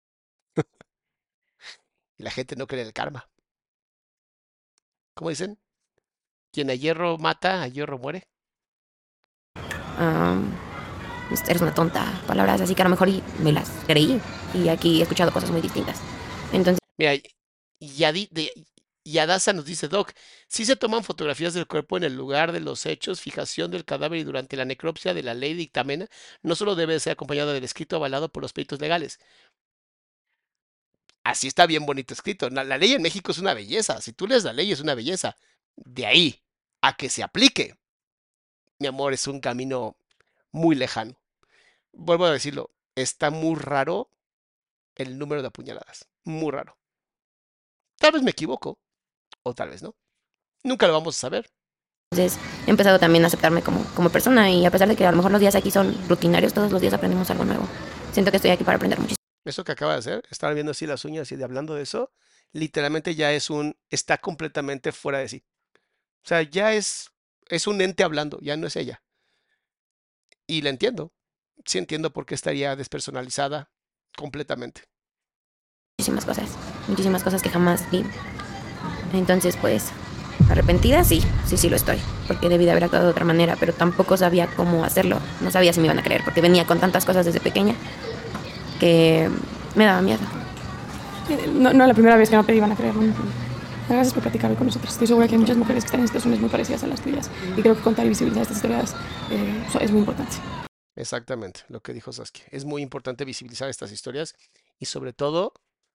Y la gente no cree en el karma. ¿Cómo dicen? Quien a hierro mata, a hierro muere. Ah, eres una tonta, palabras así que a lo mejor y me las creí. Y aquí he escuchado cosas muy distintas. Entonces, Mira, Yadasa nos dice, Doc, si se toman fotografías del cuerpo en el lugar de los hechos, fijación del cadáver y durante la necropsia de la ley dictamena, no solo debe ser acompañado del escrito avalado por los peritos legales. Así está bien bonito escrito. La ley en México es una belleza. Si tú lees la ley es una belleza. De ahí a que se aplique, mi amor, es un camino muy lejano. Vuelvo a decirlo, está muy raro el número de apuñaladas. Muy raro. Tal vez me equivoco, o tal vez no. Nunca lo vamos a saber. Entonces he empezado también a aceptarme como persona y a pesar de que a lo mejor los días aquí son rutinarios, todos los días aprendemos algo nuevo. Siento que estoy aquí para aprender muchísimo. Eso que acaba de hacer, estaba viendo así las uñas y de hablando de eso, literalmente ya está completamente fuera de sí. O sea, ya es un ente hablando, ya no es ella. Y la entiendo. Sí entiendo por qué estaría despersonalizada completamente. Muchísimas cosas que jamás vi. Entonces, pues, arrepentida, sí lo estoy, porque debí de haber actuado de otra manera, pero tampoco sabía cómo hacerlo. No sabía si me iban a creer, porque venía con tantas cosas desde pequeña que me daba miedo. No, la primera vez que no te iban a creer. No. Gracias por platicar hoy con nosotros. Estoy segura que hay muchas mujeres que están en situaciones muy parecidas a las tuyas y creo que contar y visibilizar estas historias es muy importante. Exactamente, lo que dijo Saskia. Es muy importante visibilizar estas historias y sobre todo,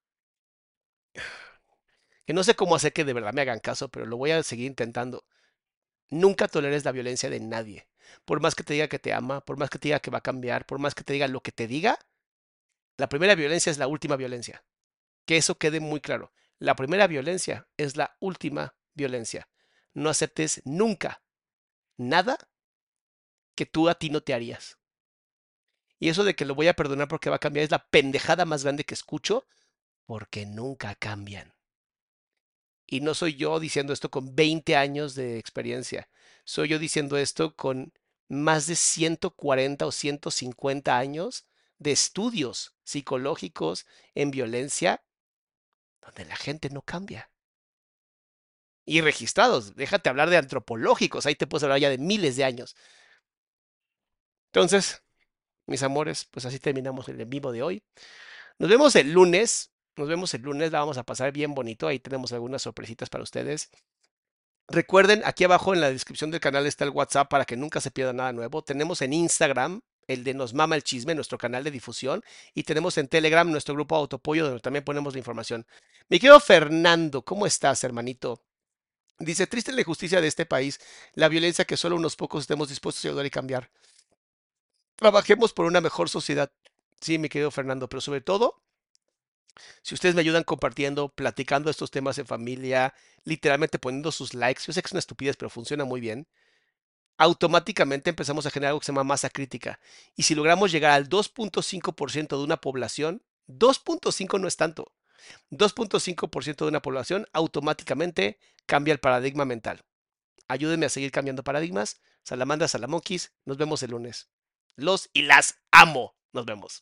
que no sé cómo hacer que de verdad me hagan caso, pero lo voy a seguir intentando. Nunca toleres la violencia de nadie. Por más que te diga que te ama, por más que te diga que va a cambiar, por más que te diga lo que te diga, la primera violencia es la última violencia. Que eso quede muy claro. La primera violencia es la última violencia. No aceptes nunca nada que tú a ti no te harías. Y eso de que lo voy a perdonar porque va a cambiar es la pendejada más grande que escucho, porque nunca cambian. Y no soy yo diciendo esto con 20 años de experiencia. Soy yo diciendo esto con más de 140 o 150 años de estudios psicológicos en violencia, donde la gente no cambia. Y registrados, déjate hablar de antropológicos, ahí te puedes hablar ya de miles de años. Entonces, mis amores, pues así terminamos el en vivo de hoy. Nos vemos el lunes, la vamos a pasar bien bonito, ahí tenemos algunas sorpresitas para ustedes. Recuerden, aquí abajo en la descripción del canal está el WhatsApp para que nunca se pierda nada nuevo. Tenemos en Instagram el de Nos Mama el Chisme, nuestro canal de difusión, y tenemos en Telegram nuestro grupo de Autopollo, donde también ponemos la información. Mi querido Fernando, ¿cómo estás, hermanito? Dice, triste la injusticia de este país, la violencia que solo unos pocos estemos dispuestos a ayudar y cambiar. Trabajemos por una mejor sociedad. Sí, mi querido Fernando, pero sobre todo, si ustedes me ayudan compartiendo, platicando estos temas en familia, literalmente poniendo sus likes, yo sé que es una estupidez, pero funciona muy bien, automáticamente empezamos a generar algo que se llama masa crítica. Y si logramos llegar al 2.5% de una población, 2.5 no es tanto, 2.5% de una población automáticamente cambia el paradigma mental. Ayúdenme a seguir cambiando paradigmas. Salamandras, Salamonquis, nos vemos el lunes. Los y las amo. Nos vemos.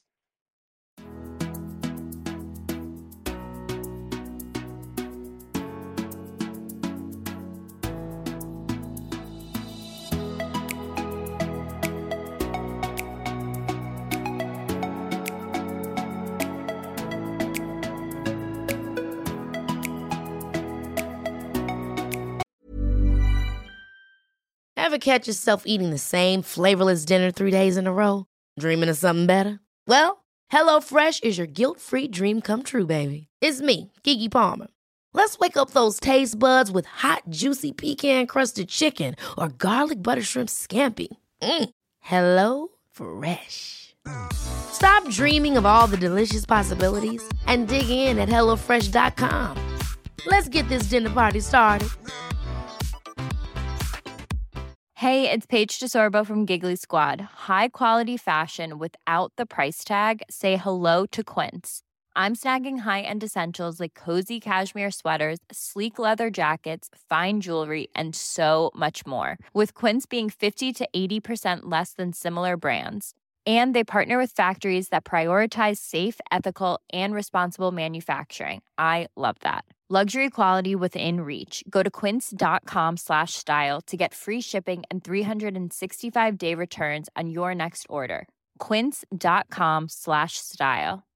Ever catch yourself eating the same flavorless dinner 3 days in a row? Dreaming of something better? Well, HelloFresh is your guilt-free dream come true, baby. It's me, Keke Palmer. Let's wake up those taste buds with hot, juicy pecan-crusted chicken or garlic butter shrimp scampi. Hello Fresh. Stop dreaming of all the delicious possibilities and dig in at HelloFresh.com. Let's get this dinner party started. Hey, it's Paige DeSorbo from Giggly Squad. High quality fashion without the price tag. Say hello to Quince. I'm snagging high-end essentials like cozy cashmere sweaters, sleek leather jackets, fine jewelry, and so much more. With Quince being 50 to 80% less than similar brands. And they partner with factories that prioritize safe, ethical, and responsible manufacturing. I love that. Luxury quality within reach. Go to quince.com/style to get free shipping and 365-day returns on your next order. Quince.com/style.